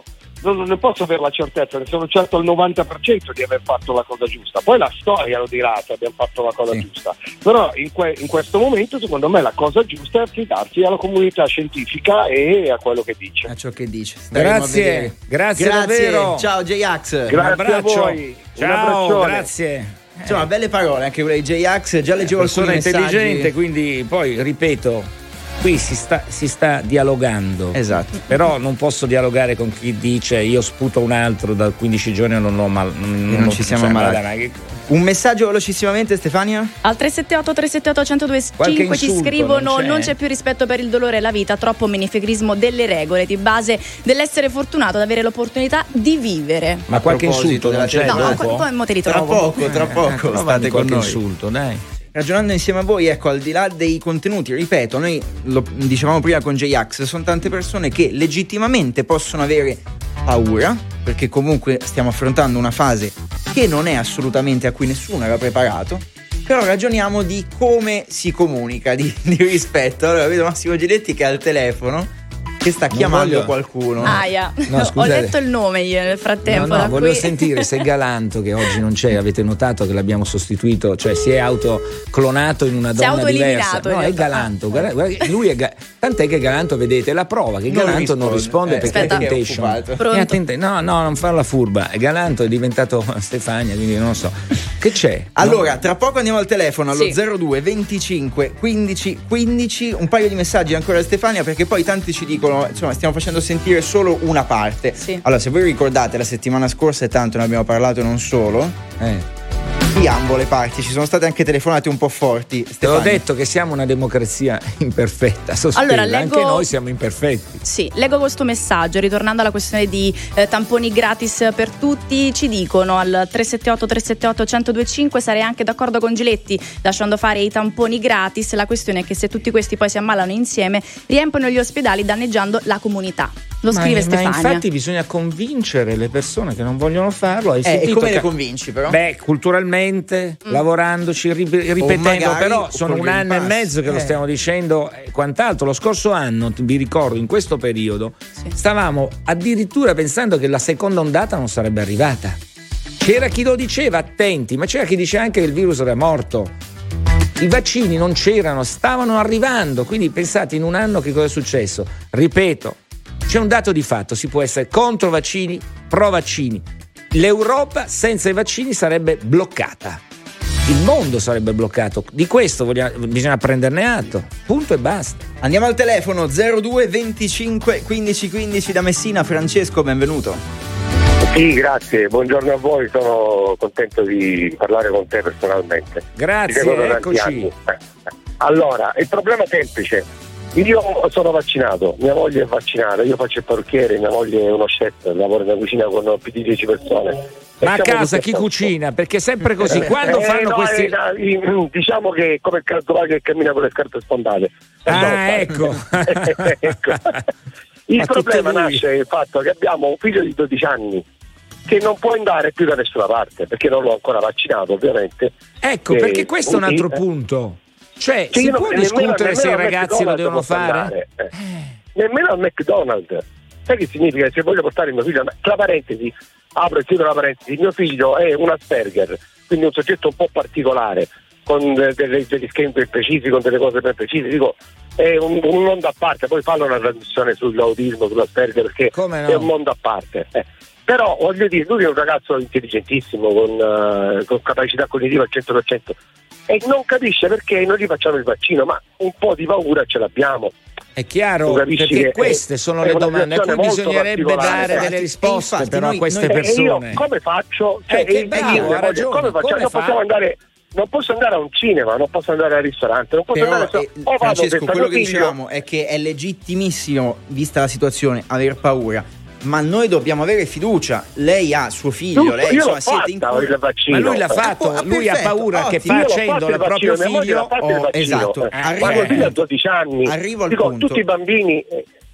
[SPEAKER 15] non, non posso avere la certezza, ne sono certo al novanta per cento di aver fatto la cosa giusta. Poi la storia lo dirà se abbiamo fatto la cosa sì. giusta. Però in, que- in questo momento secondo me la cosa giusta è affidarsi alla comunità scientifica e a quello che dice.
[SPEAKER 3] A ciò che dice. Staremo
[SPEAKER 8] Grazie, grazie,
[SPEAKER 3] grazie
[SPEAKER 8] davvero.
[SPEAKER 3] Ciao J-Ax.
[SPEAKER 15] Grazie
[SPEAKER 8] Un abbraccio.
[SPEAKER 15] a voi.
[SPEAKER 8] Ciao, grazie.
[SPEAKER 3] Insomma, belle parole anche quelle di J-Ax. Già leggevo alcuni messaggi.
[SPEAKER 8] Persona intelligente, quindi poi ripeto, qui si sta, si sta dialogando.
[SPEAKER 3] Esatto.
[SPEAKER 8] Però non posso dialogare con chi dice io sputo un altro da quindici giorni e non ho mal, non,
[SPEAKER 3] non, non ci siamo ammalati. Un messaggio velocissimamente, Stefania?
[SPEAKER 9] Al tre sette otto tre sette otto uno zero due cinque ci scrivono non c'è. non c'è più rispetto per il dolore e la vita, troppo menefregrismo delle regole di base dell'essere fortunato ad avere l'opportunità di vivere.
[SPEAKER 8] Ma qualche insulto non c'è?
[SPEAKER 9] No,
[SPEAKER 8] dopo?
[SPEAKER 9] poi mo te li
[SPEAKER 3] tra
[SPEAKER 9] trovo.
[SPEAKER 3] poco, tra poco,
[SPEAKER 8] eh,
[SPEAKER 3] state con noi.
[SPEAKER 8] Insulto, dai.
[SPEAKER 3] Ragionando insieme a voi, ecco, al di là dei contenuti, ripeto, noi lo dicevamo prima con J-Ax, sono tante persone che legittimamente possono avere paura, perché comunque stiamo affrontando una fase che non è assolutamente a cui nessuno era preparato, però ragioniamo di come si comunica, di, di rispetto. Allora vedo Massimo Giletti che è al telefono, che sta non chiamando voglio... qualcuno.
[SPEAKER 9] Aia, no, ho letto il nome io nel frattempo.
[SPEAKER 8] No, no,
[SPEAKER 9] da
[SPEAKER 8] voglio
[SPEAKER 9] qui.
[SPEAKER 8] sentire se Galanto, che oggi non c'è, avete notato che l'abbiamo sostituito, cioè si è autoclonato in una
[SPEAKER 9] si
[SPEAKER 8] donna diversa.
[SPEAKER 9] No,
[SPEAKER 8] è Galanto. Guarda, lui è ga... Tant'è che Galanto, vedete, la prova che non Galanto risponde. non risponde eh, perché è Temptation. È attente... No, no, non farla furba. Galanto è diventato Stefania, quindi non lo so. Che c'è?
[SPEAKER 3] Allora,
[SPEAKER 8] no?
[SPEAKER 3] tra poco andiamo al telefono allo
[SPEAKER 9] sì.
[SPEAKER 3] zero due venticinque quindici quindici, un paio di messaggi ancora a Stefania, perché poi tanti ci dicono insomma stiamo facendo sentire solo una parte.
[SPEAKER 9] Sì.
[SPEAKER 3] Allora, se voi ricordate la settimana scorsa, e tanto ne abbiamo parlato non solo, eh. di ambo le parti, ci sono state anche telefonate un po' forti.
[SPEAKER 8] Te l'ho detto che siamo una democrazia imperfetta, sospesa,
[SPEAKER 9] allora, leggo...
[SPEAKER 8] anche noi siamo imperfetti.
[SPEAKER 9] Sì, leggo questo messaggio, ritornando alla questione di eh, tamponi gratis per tutti, ci dicono al tre sette otto tre sette otto uno zero due cinque sarei anche d'accordo con Giletti lasciando fare i tamponi gratis, la questione è che se tutti questi poi si ammalano insieme riempiono gli ospedali danneggiando la comunità. Lo scrive
[SPEAKER 8] ma,
[SPEAKER 9] Stefania.
[SPEAKER 8] Ma infatti bisogna convincere le persone che non vogliono farlo. Hai
[SPEAKER 3] eh, e come
[SPEAKER 8] che...
[SPEAKER 3] le convinci però?
[SPEAKER 8] Beh, culturalmente, mm. lavorandoci, ripetendo, però sono un anno pass. e mezzo che eh. lo stiamo dicendo e quant'altro. Lo scorso anno, vi ricordo, in questo periodo, sì. stavamo addirittura pensando che la seconda ondata non sarebbe arrivata. C'era chi lo diceva, attenti, ma c'era chi diceva anche che il virus era morto. I vaccini non c'erano, stavano arrivando, quindi pensate in un anno che cosa è successo. Ripeto, c'è un dato di fatto, si può essere contro vaccini, pro vaccini. L'Europa senza i vaccini sarebbe bloccata. Il mondo sarebbe bloccato. Di questo vogliamo, bisogna prenderne atto. Punto e basta.
[SPEAKER 3] Andiamo al telefono zero due venticinque quindici quindici da Messina. Francesco, benvenuto.
[SPEAKER 15] Sì, grazie, buongiorno a voi, sono contento di parlare con te personalmente.
[SPEAKER 8] Grazie, eccoci.
[SPEAKER 15] Allora, il problema è semplice. Io sono vaccinato, mia moglie è vaccinata, io faccio il parrucchiere, mia moglie è uno chef, lavora in cucina con più di dieci persone.
[SPEAKER 8] Ma a casa chi cucina? Perché è sempre così, quando
[SPEAKER 15] eh,
[SPEAKER 8] fanno
[SPEAKER 15] no,
[SPEAKER 8] questi...
[SPEAKER 15] Eh, diciamo che è come il Caldovà che cammina con le scarpe spondate.
[SPEAKER 8] Ah, ecco.
[SPEAKER 15] ecco. Il Ma problema nasce dal fatto che abbiamo un figlio di dodici anni che non può andare più da nessuna parte, perché non l'ho ancora vaccinato, ovviamente.
[SPEAKER 8] Ecco,
[SPEAKER 15] eh,
[SPEAKER 8] perché questo è un altro punto. Cioè,
[SPEAKER 15] sì,
[SPEAKER 8] si
[SPEAKER 15] può
[SPEAKER 8] nemmeno, discutere nemmeno se i ragazzi lo devono fare?
[SPEAKER 15] Eh. Nemmeno al McDonald's. Sai che significa? Se voglio portare mio figlio, tra parentesi, apro e chiudo la parentesi, mio figlio è un Asperger, quindi un soggetto un po' particolare, con delle, degli schemi ben precisi, con delle cose ben precise. Dico, è un, un mondo a parte, poi fanno una trasmissione sull'autismo, sull'Asperger, perché
[SPEAKER 8] no?
[SPEAKER 15] è un mondo a parte. Eh. Però voglio dire, lui è un ragazzo intelligentissimo, con, uh, con capacità cognitiva al cento per cento, e non capisce perché non gli facciamo il vaccino, ma un po' di paura ce l'abbiamo.
[SPEAKER 8] È chiaro, perché queste sono le domande a cui bisognerebbe dare delle risposte. Infatti, però noi, a queste
[SPEAKER 15] noi,
[SPEAKER 8] persone.
[SPEAKER 15] E io come faccio? Cioè,
[SPEAKER 8] eh, che bravo, ha ragione.
[SPEAKER 15] Come faccio?
[SPEAKER 8] Come
[SPEAKER 15] non
[SPEAKER 8] fa?
[SPEAKER 15] possiamo andare. Non posso andare a un cinema, non posso andare al ristorante, non posso
[SPEAKER 3] Però,
[SPEAKER 15] andare a...
[SPEAKER 3] eh, o Francesco, quello che dicevamo è che è legittimissimo, vista la situazione, aver paura, ma noi dobbiamo avere fiducia. Lei ha suo figlio,
[SPEAKER 15] tu,
[SPEAKER 3] lei insomma siete in
[SPEAKER 15] il vaccino.
[SPEAKER 8] Ma lui l'ha fatto, ah, lui perfetto, ha paura ottimo. Che facendo il proprio figlio
[SPEAKER 15] oh,
[SPEAKER 3] esatto,
[SPEAKER 15] eh.
[SPEAKER 3] arrivo
[SPEAKER 15] al figlio a dodici anni.
[SPEAKER 3] Arrivo al
[SPEAKER 15] Dico,
[SPEAKER 3] punto.
[SPEAKER 15] Tutti i bambini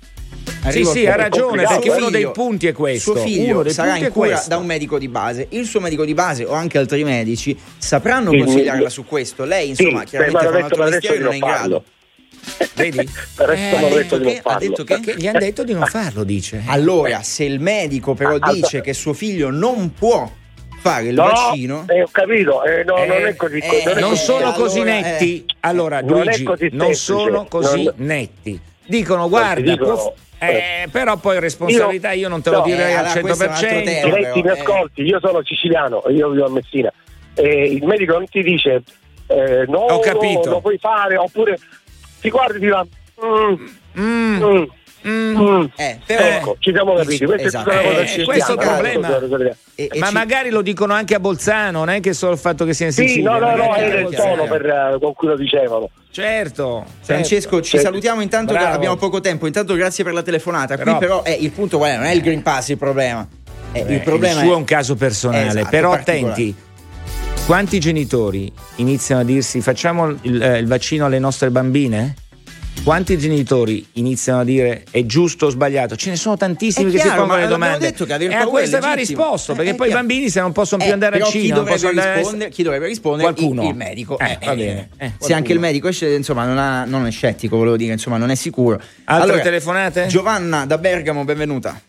[SPEAKER 8] Arrivo sì, sì, ha ragione, perché uno dei punti è questo.
[SPEAKER 3] Suo figlio
[SPEAKER 8] uno
[SPEAKER 3] sarà in cura da un medico di base. Il suo medico di base o anche altri medici sapranno sì, consigliarla mi... su questo. Lei, insomma,
[SPEAKER 15] sì,
[SPEAKER 3] chiaramente fa un altro mestiere, non è in grado.
[SPEAKER 8] Vedi?
[SPEAKER 14] Per
[SPEAKER 8] eh,
[SPEAKER 14] non
[SPEAKER 8] ha,
[SPEAKER 14] detto
[SPEAKER 8] detto
[SPEAKER 14] di
[SPEAKER 8] che,
[SPEAKER 14] non farlo.
[SPEAKER 8] ha detto che, che gli hanno detto di non farlo, dice.
[SPEAKER 3] Allora, se il medico però
[SPEAKER 14] Ah,
[SPEAKER 3] dice che suo figlio non può fare il
[SPEAKER 14] no,
[SPEAKER 3] vaccino,
[SPEAKER 14] eh, ho capito, eh, no,
[SPEAKER 8] Eh,
[SPEAKER 14] non è così.
[SPEAKER 8] eh,
[SPEAKER 14] non, è
[SPEAKER 8] non
[SPEAKER 14] così.
[SPEAKER 8] sono così
[SPEAKER 3] allora,
[SPEAKER 8] netti. Allora,
[SPEAKER 14] non è
[SPEAKER 8] Luigi,
[SPEAKER 14] così
[SPEAKER 8] non
[SPEAKER 14] semplice.
[SPEAKER 8] sono così
[SPEAKER 14] Non-
[SPEAKER 8] netti. Dicono, guarda,
[SPEAKER 14] dicono-
[SPEAKER 8] può- eh, però poi responsabilità io non te lo
[SPEAKER 14] no,
[SPEAKER 8] direi
[SPEAKER 3] eh,
[SPEAKER 8] al
[SPEAKER 3] allora
[SPEAKER 8] cento
[SPEAKER 3] questo è
[SPEAKER 8] per
[SPEAKER 3] un altro
[SPEAKER 8] cento.
[SPEAKER 3] tema.
[SPEAKER 14] Diretti, mi
[SPEAKER 3] però, eh.
[SPEAKER 14] ascolti, io sono siciliano, io vivo a Messina. E il medico non ti dice eh, no,
[SPEAKER 8] Ho capito.
[SPEAKER 14] no, lo puoi fare, oppure ti guardi e ti va mm,
[SPEAKER 8] Mm.
[SPEAKER 14] mm,
[SPEAKER 8] Mm.
[SPEAKER 14] mm.
[SPEAKER 3] Eh, però
[SPEAKER 14] Ecco, ci siamo capiti. Questa
[SPEAKER 3] esatto.
[SPEAKER 14] è tutta una cosa
[SPEAKER 8] Eh,
[SPEAKER 14] siciliana,
[SPEAKER 8] questo è il
[SPEAKER 14] eh,
[SPEAKER 8] problema.
[SPEAKER 14] cosa da dire.
[SPEAKER 3] E- e
[SPEAKER 8] Ma
[SPEAKER 3] ci-
[SPEAKER 8] magari lo dicono anche a Bolzano, non è che solo il fatto che sia in
[SPEAKER 14] Sì,
[SPEAKER 8] Sicilia.
[SPEAKER 14] no, no,
[SPEAKER 8] magari
[SPEAKER 14] no,
[SPEAKER 8] anche
[SPEAKER 14] è
[SPEAKER 8] a
[SPEAKER 14] del
[SPEAKER 8] Bolzano.
[SPEAKER 14] tono per, eh, con cui lo dicevano.
[SPEAKER 8] Certo,
[SPEAKER 3] Francesco, ci
[SPEAKER 14] Sì.
[SPEAKER 3] salutiamo intanto che
[SPEAKER 8] Bravo.
[SPEAKER 3] abbiamo poco tempo. Intanto grazie per la telefonata.
[SPEAKER 8] Però-
[SPEAKER 3] Qui però è il punto qual è? Non è il Green Pass il problema. Eh,
[SPEAKER 8] Eh,
[SPEAKER 3] il problema
[SPEAKER 8] il suo
[SPEAKER 3] è
[SPEAKER 8] è un caso personale,
[SPEAKER 3] Esatto,
[SPEAKER 8] però
[SPEAKER 3] particolare.
[SPEAKER 8] attenti. Quanti genitori iniziano a dirsi facciamo il, eh, il vaccino alle nostre bambine? Quanti genitori iniziano a dire è giusto o sbagliato? Ce ne sono tantissimi
[SPEAKER 3] È
[SPEAKER 8] che
[SPEAKER 3] chiaro,
[SPEAKER 8] si pongono
[SPEAKER 3] ma
[SPEAKER 8] le
[SPEAKER 3] abbiamo
[SPEAKER 8] domande.
[SPEAKER 3] detto che aver
[SPEAKER 8] e a
[SPEAKER 3] paura è
[SPEAKER 8] queste va
[SPEAKER 3] legittimo.
[SPEAKER 8] risposto,
[SPEAKER 3] Eh,
[SPEAKER 8] perché
[SPEAKER 3] è
[SPEAKER 8] poi i
[SPEAKER 3] chiaro.
[SPEAKER 8] bambini se non possono più
[SPEAKER 3] Eh,
[SPEAKER 8] andare al
[SPEAKER 3] però chi
[SPEAKER 8] cinema, non
[SPEAKER 3] dovrebbe,
[SPEAKER 8] possono andare
[SPEAKER 3] rispondere, chi dovrebbe rispondere?
[SPEAKER 8] Qualcuno.
[SPEAKER 3] Il, il medico.
[SPEAKER 8] Eh, va bene. Eh,
[SPEAKER 3] Se
[SPEAKER 8] qualcuno.
[SPEAKER 3] anche il medico esce, insomma, non, ha, non è scettico, volevo dire, insomma, non è sicuro.
[SPEAKER 8] Altre telefonate?
[SPEAKER 3] Giovanna da Bergamo, benvenuta.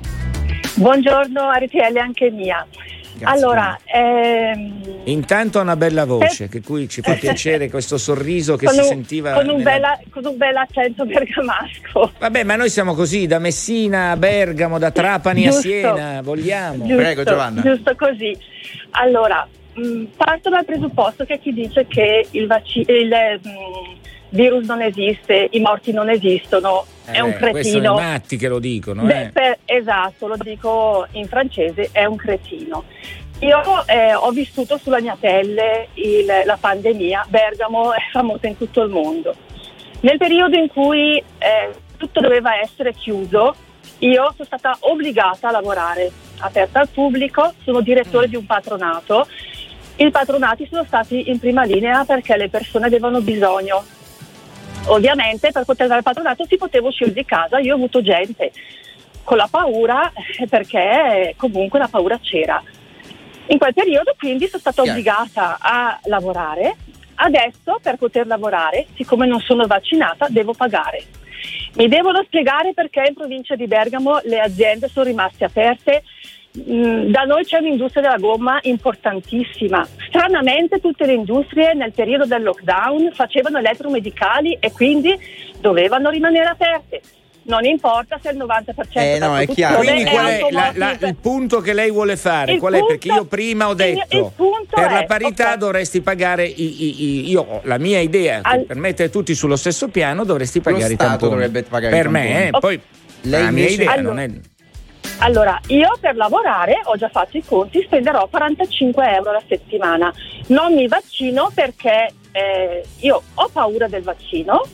[SPEAKER 19] Buongiorno a R T L anche mia.
[SPEAKER 3] Grazie.
[SPEAKER 19] Allora, ehm,
[SPEAKER 8] Intanto ha una bella voce, che cui ci fa piacere questo sorriso che
[SPEAKER 19] con
[SPEAKER 8] si
[SPEAKER 19] un,
[SPEAKER 8] sentiva.
[SPEAKER 19] con un,
[SPEAKER 8] nella-
[SPEAKER 19] bella- con un bel accento bergamasco.
[SPEAKER 8] Vabbè, ma noi siamo così, da Messina a Bergamo, da Trapani
[SPEAKER 19] Giusto.
[SPEAKER 8] a Siena, vogliamo.
[SPEAKER 19] Giusto, Giusto così. Allora, mh, parto dal presupposto che chi dice che il, vac- il mh, virus non esiste, i morti non esistono, è un
[SPEAKER 8] Eh, questi sono
[SPEAKER 19] cretino.
[SPEAKER 8] i matti che lo dicono.
[SPEAKER 19] Beh,
[SPEAKER 8] eh.
[SPEAKER 19] per- esatto, lo dico in francese, è un cretino. Io eh, ho vissuto sulla mia pelle il- la pandemia. Bergamo è famosa in tutto il mondo. Nel periodo in cui eh, tutto doveva essere chiuso, io sono stata obbligata a lavorare, aperta al pubblico, sono direttore di un patronato. I patronati sono stati in prima linea perché le persone avevano bisogno. Ovviamente per poter andare al patronato si poteva uscire di casa, io ho avuto gente con la paura eh, perché comunque la paura c'era. In quel periodo quindi sono stata
[SPEAKER 20] Chiaro.
[SPEAKER 19] obbligata a lavorare. Adesso per poter lavorare, siccome non sono vaccinata, devo pagare. Mi devono spiegare perché in provincia di Bergamo le aziende sono rimaste aperte. Mm, Da noi c'è un'industria della gomma importantissima. Stranamente tutte le industrie nel periodo del lockdown facevano elettromedicali e quindi dovevano rimanere aperte. Non importa se il novanta per cento
[SPEAKER 3] Eh, no,
[SPEAKER 19] della
[SPEAKER 3] è chiaro.
[SPEAKER 19] produzione
[SPEAKER 8] Quindi qual è la-
[SPEAKER 19] automotive.
[SPEAKER 8] la- il punto che lei vuole fare?
[SPEAKER 19] Il
[SPEAKER 8] Qual è?
[SPEAKER 19] punto-
[SPEAKER 8] Perché io prima ho
[SPEAKER 19] il-
[SPEAKER 8] detto
[SPEAKER 19] il punto
[SPEAKER 8] per
[SPEAKER 19] è-
[SPEAKER 8] la parità
[SPEAKER 19] ok.
[SPEAKER 8] dovresti pagare i, i- i- io ho la mia idea che
[SPEAKER 19] Al-
[SPEAKER 8] per mettere tutti sullo stesso piano dovresti pagare i
[SPEAKER 3] Stato
[SPEAKER 8] tamponi.
[SPEAKER 3] dovrebbe pagare
[SPEAKER 8] per
[SPEAKER 3] i
[SPEAKER 8] me,
[SPEAKER 3] tamponi.
[SPEAKER 8] eh,
[SPEAKER 19] Ok.
[SPEAKER 8] poi
[SPEAKER 3] Lei
[SPEAKER 8] la mia
[SPEAKER 3] invece-
[SPEAKER 8] idea
[SPEAKER 19] Allora-
[SPEAKER 8] non è
[SPEAKER 19] Allora, io per lavorare ho già fatto i conti, spenderò quarantacinque euro alla settimana. Non mi vaccino perché eh, io ho paura del vaccino.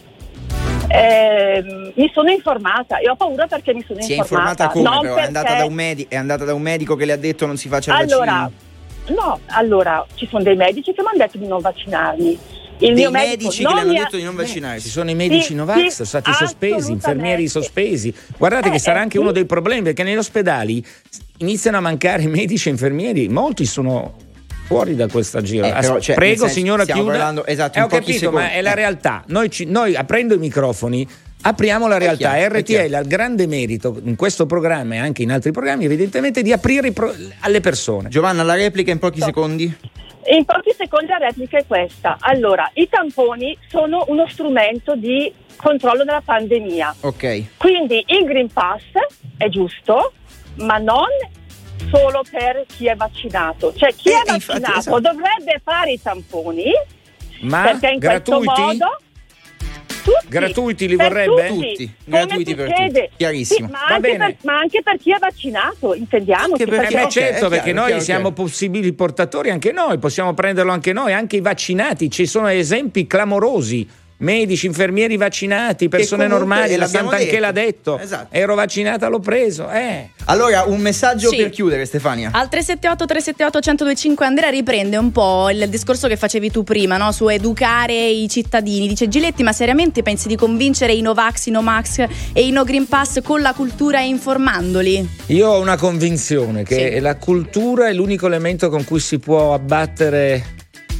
[SPEAKER 19] Eh, mi sono informata e ho paura perché mi sono
[SPEAKER 3] Si è
[SPEAKER 19] informata.
[SPEAKER 3] informata come
[SPEAKER 19] non
[SPEAKER 3] però? È andata,
[SPEAKER 19] perché-
[SPEAKER 3] da un medi- è andata da un medico che le ha detto non si faccia il
[SPEAKER 19] Allora,
[SPEAKER 3] vaccino?
[SPEAKER 19] no, allora ci sono dei medici che mi hanno detto di non vaccinarmi. Il
[SPEAKER 3] Dei
[SPEAKER 19] mio medico
[SPEAKER 3] medici che
[SPEAKER 19] non
[SPEAKER 3] le hanno
[SPEAKER 19] mi ha-
[SPEAKER 3] detto di non vaccinarsi.
[SPEAKER 8] Ci sono i medici
[SPEAKER 19] Sì,
[SPEAKER 8] Novax,
[SPEAKER 19] sì,
[SPEAKER 8] sono stati sospesi,
[SPEAKER 19] assolutamente.
[SPEAKER 8] infermieri sospesi. Guardate
[SPEAKER 19] Eh,
[SPEAKER 8] che sarà
[SPEAKER 19] eh,
[SPEAKER 8] anche
[SPEAKER 19] sì.
[SPEAKER 8] uno dei problemi perché negli ospedali iniziano a mancare medici e infermieri, molti sono fuori da questa gira.
[SPEAKER 3] Eh, però,
[SPEAKER 8] As-
[SPEAKER 3] cioè,
[SPEAKER 8] Prego
[SPEAKER 3] nel senso,
[SPEAKER 8] signora
[SPEAKER 3] stiamo
[SPEAKER 8] chiuda.
[SPEAKER 3] parlando- esatto,
[SPEAKER 8] Eh,
[SPEAKER 3] in
[SPEAKER 8] ho
[SPEAKER 3] pochi
[SPEAKER 8] capito,
[SPEAKER 3] secondi.
[SPEAKER 8] ma è la
[SPEAKER 3] Eh.
[SPEAKER 8] realtà. Noi, ci- noi aprendo i microfoni apriamo la realtà.
[SPEAKER 3] chiaro, è
[SPEAKER 8] R T L ha il grande merito in questo programma e anche in altri programmi evidentemente di aprire i pro- alle persone.
[SPEAKER 3] Giovanna, la replica in pochi secondi?
[SPEAKER 19] In pochi secondi la replica è questa. Allora, i tamponi sono uno strumento di controllo della pandemia.
[SPEAKER 3] Ok.
[SPEAKER 19] Quindi il Green Pass è giusto, ma non solo per chi è vaccinato. Cioè chi
[SPEAKER 3] Eh,
[SPEAKER 19] è
[SPEAKER 3] infatti,
[SPEAKER 19] vaccinato
[SPEAKER 3] esatto.
[SPEAKER 19] dovrebbe fare i tamponi
[SPEAKER 8] Ma
[SPEAKER 19] perché in
[SPEAKER 8] gratuiti?
[SPEAKER 19] questo modo tutti,
[SPEAKER 8] Gratuiti li
[SPEAKER 19] per
[SPEAKER 8] vorrebbe?
[SPEAKER 19] tutti,
[SPEAKER 3] Tutti,
[SPEAKER 19] come
[SPEAKER 3] gratuiti per
[SPEAKER 19] succede.
[SPEAKER 3] tutti, chiarissimo.
[SPEAKER 19] Sì, ma,
[SPEAKER 8] Va
[SPEAKER 19] anche
[SPEAKER 8] bene.
[SPEAKER 19] per, ma anche per chi è vaccinato, intendiamoci.
[SPEAKER 3] Anche per
[SPEAKER 8] Eh
[SPEAKER 3] chi-
[SPEAKER 8] beh,
[SPEAKER 3] ok,
[SPEAKER 8] certo,
[SPEAKER 3] è chiaro,
[SPEAKER 8] perché noi
[SPEAKER 3] chiaro,
[SPEAKER 8] siamo
[SPEAKER 3] chiaro.
[SPEAKER 8] possibili portatori anche noi, possiamo prenderlo anche noi, anche i vaccinati. Ci sono esempi clamorosi. Medici, infermieri vaccinati, persone
[SPEAKER 3] comunque,
[SPEAKER 8] normali,
[SPEAKER 3] e
[SPEAKER 8] la
[SPEAKER 3] l'abbiamo
[SPEAKER 8] Santanchè
[SPEAKER 3] detto.
[SPEAKER 8] l'ha detto.
[SPEAKER 3] Esatto.
[SPEAKER 8] Ero vaccinata, l'ho preso. Eh.
[SPEAKER 3] Allora, un messaggio
[SPEAKER 9] Sì.
[SPEAKER 3] per chiudere, Stefania.
[SPEAKER 9] Al tre sette otto tre sette otto uno zero due cinque Andrea riprende un po' il discorso che facevi tu prima, no? Su educare i cittadini. Dice Giletti, ma seriamente pensi di convincere i Novax, i Nomax e i No Green Pass con la cultura e informandoli?
[SPEAKER 8] Io ho una convinzione che
[SPEAKER 9] Sì.
[SPEAKER 8] la cultura è l'unico elemento con cui si può abbattere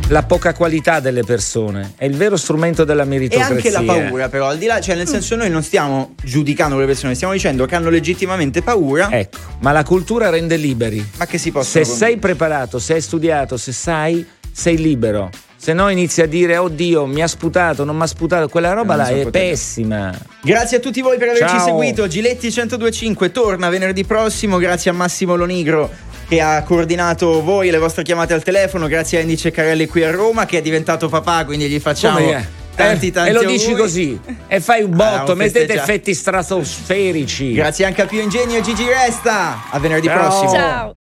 [SPEAKER 8] la poca qualità delle persone, è il vero strumento della
[SPEAKER 3] E
[SPEAKER 8] meritocrazia.
[SPEAKER 3] anche la paura, però, al di là, cioè nel senso noi non stiamo giudicando le persone, stiamo dicendo che hanno legittimamente paura.
[SPEAKER 8] Ecco, ma la cultura rende liberi.
[SPEAKER 3] Ma che si possono
[SPEAKER 8] Se sei preparato, se hai studiato, se sai, sei libero. Se no inizi a dire oddio mi ha sputato, non mi ha sputato, quella roba
[SPEAKER 3] Non
[SPEAKER 8] là
[SPEAKER 3] so
[SPEAKER 8] è
[SPEAKER 3] poter-
[SPEAKER 8] pessima.
[SPEAKER 3] Grazie a tutti voi per averci
[SPEAKER 8] Ciao.
[SPEAKER 3] seguito. Giletti centodue e cinque torna venerdì prossimo. Grazie a Massimo Lonigro che ha coordinato voi, le vostre chiamate al telefono. Grazie a Andy Ceccarelli qui a Roma che è diventato papà, quindi gli facciamo
[SPEAKER 8] Come è?
[SPEAKER 3] tanti
[SPEAKER 8] Eh,
[SPEAKER 3] tanti
[SPEAKER 8] e lo
[SPEAKER 3] auguri.
[SPEAKER 8] dici così e fai un
[SPEAKER 3] Ah,
[SPEAKER 8] botto,
[SPEAKER 3] un
[SPEAKER 8] mettete
[SPEAKER 3] festeggia-
[SPEAKER 8] effetti stratosferici.
[SPEAKER 3] Grazie anche a Pio Ingegno e Gigi Resta. A venerdì
[SPEAKER 8] Ciao.
[SPEAKER 3] prossimo.
[SPEAKER 9] Ciao.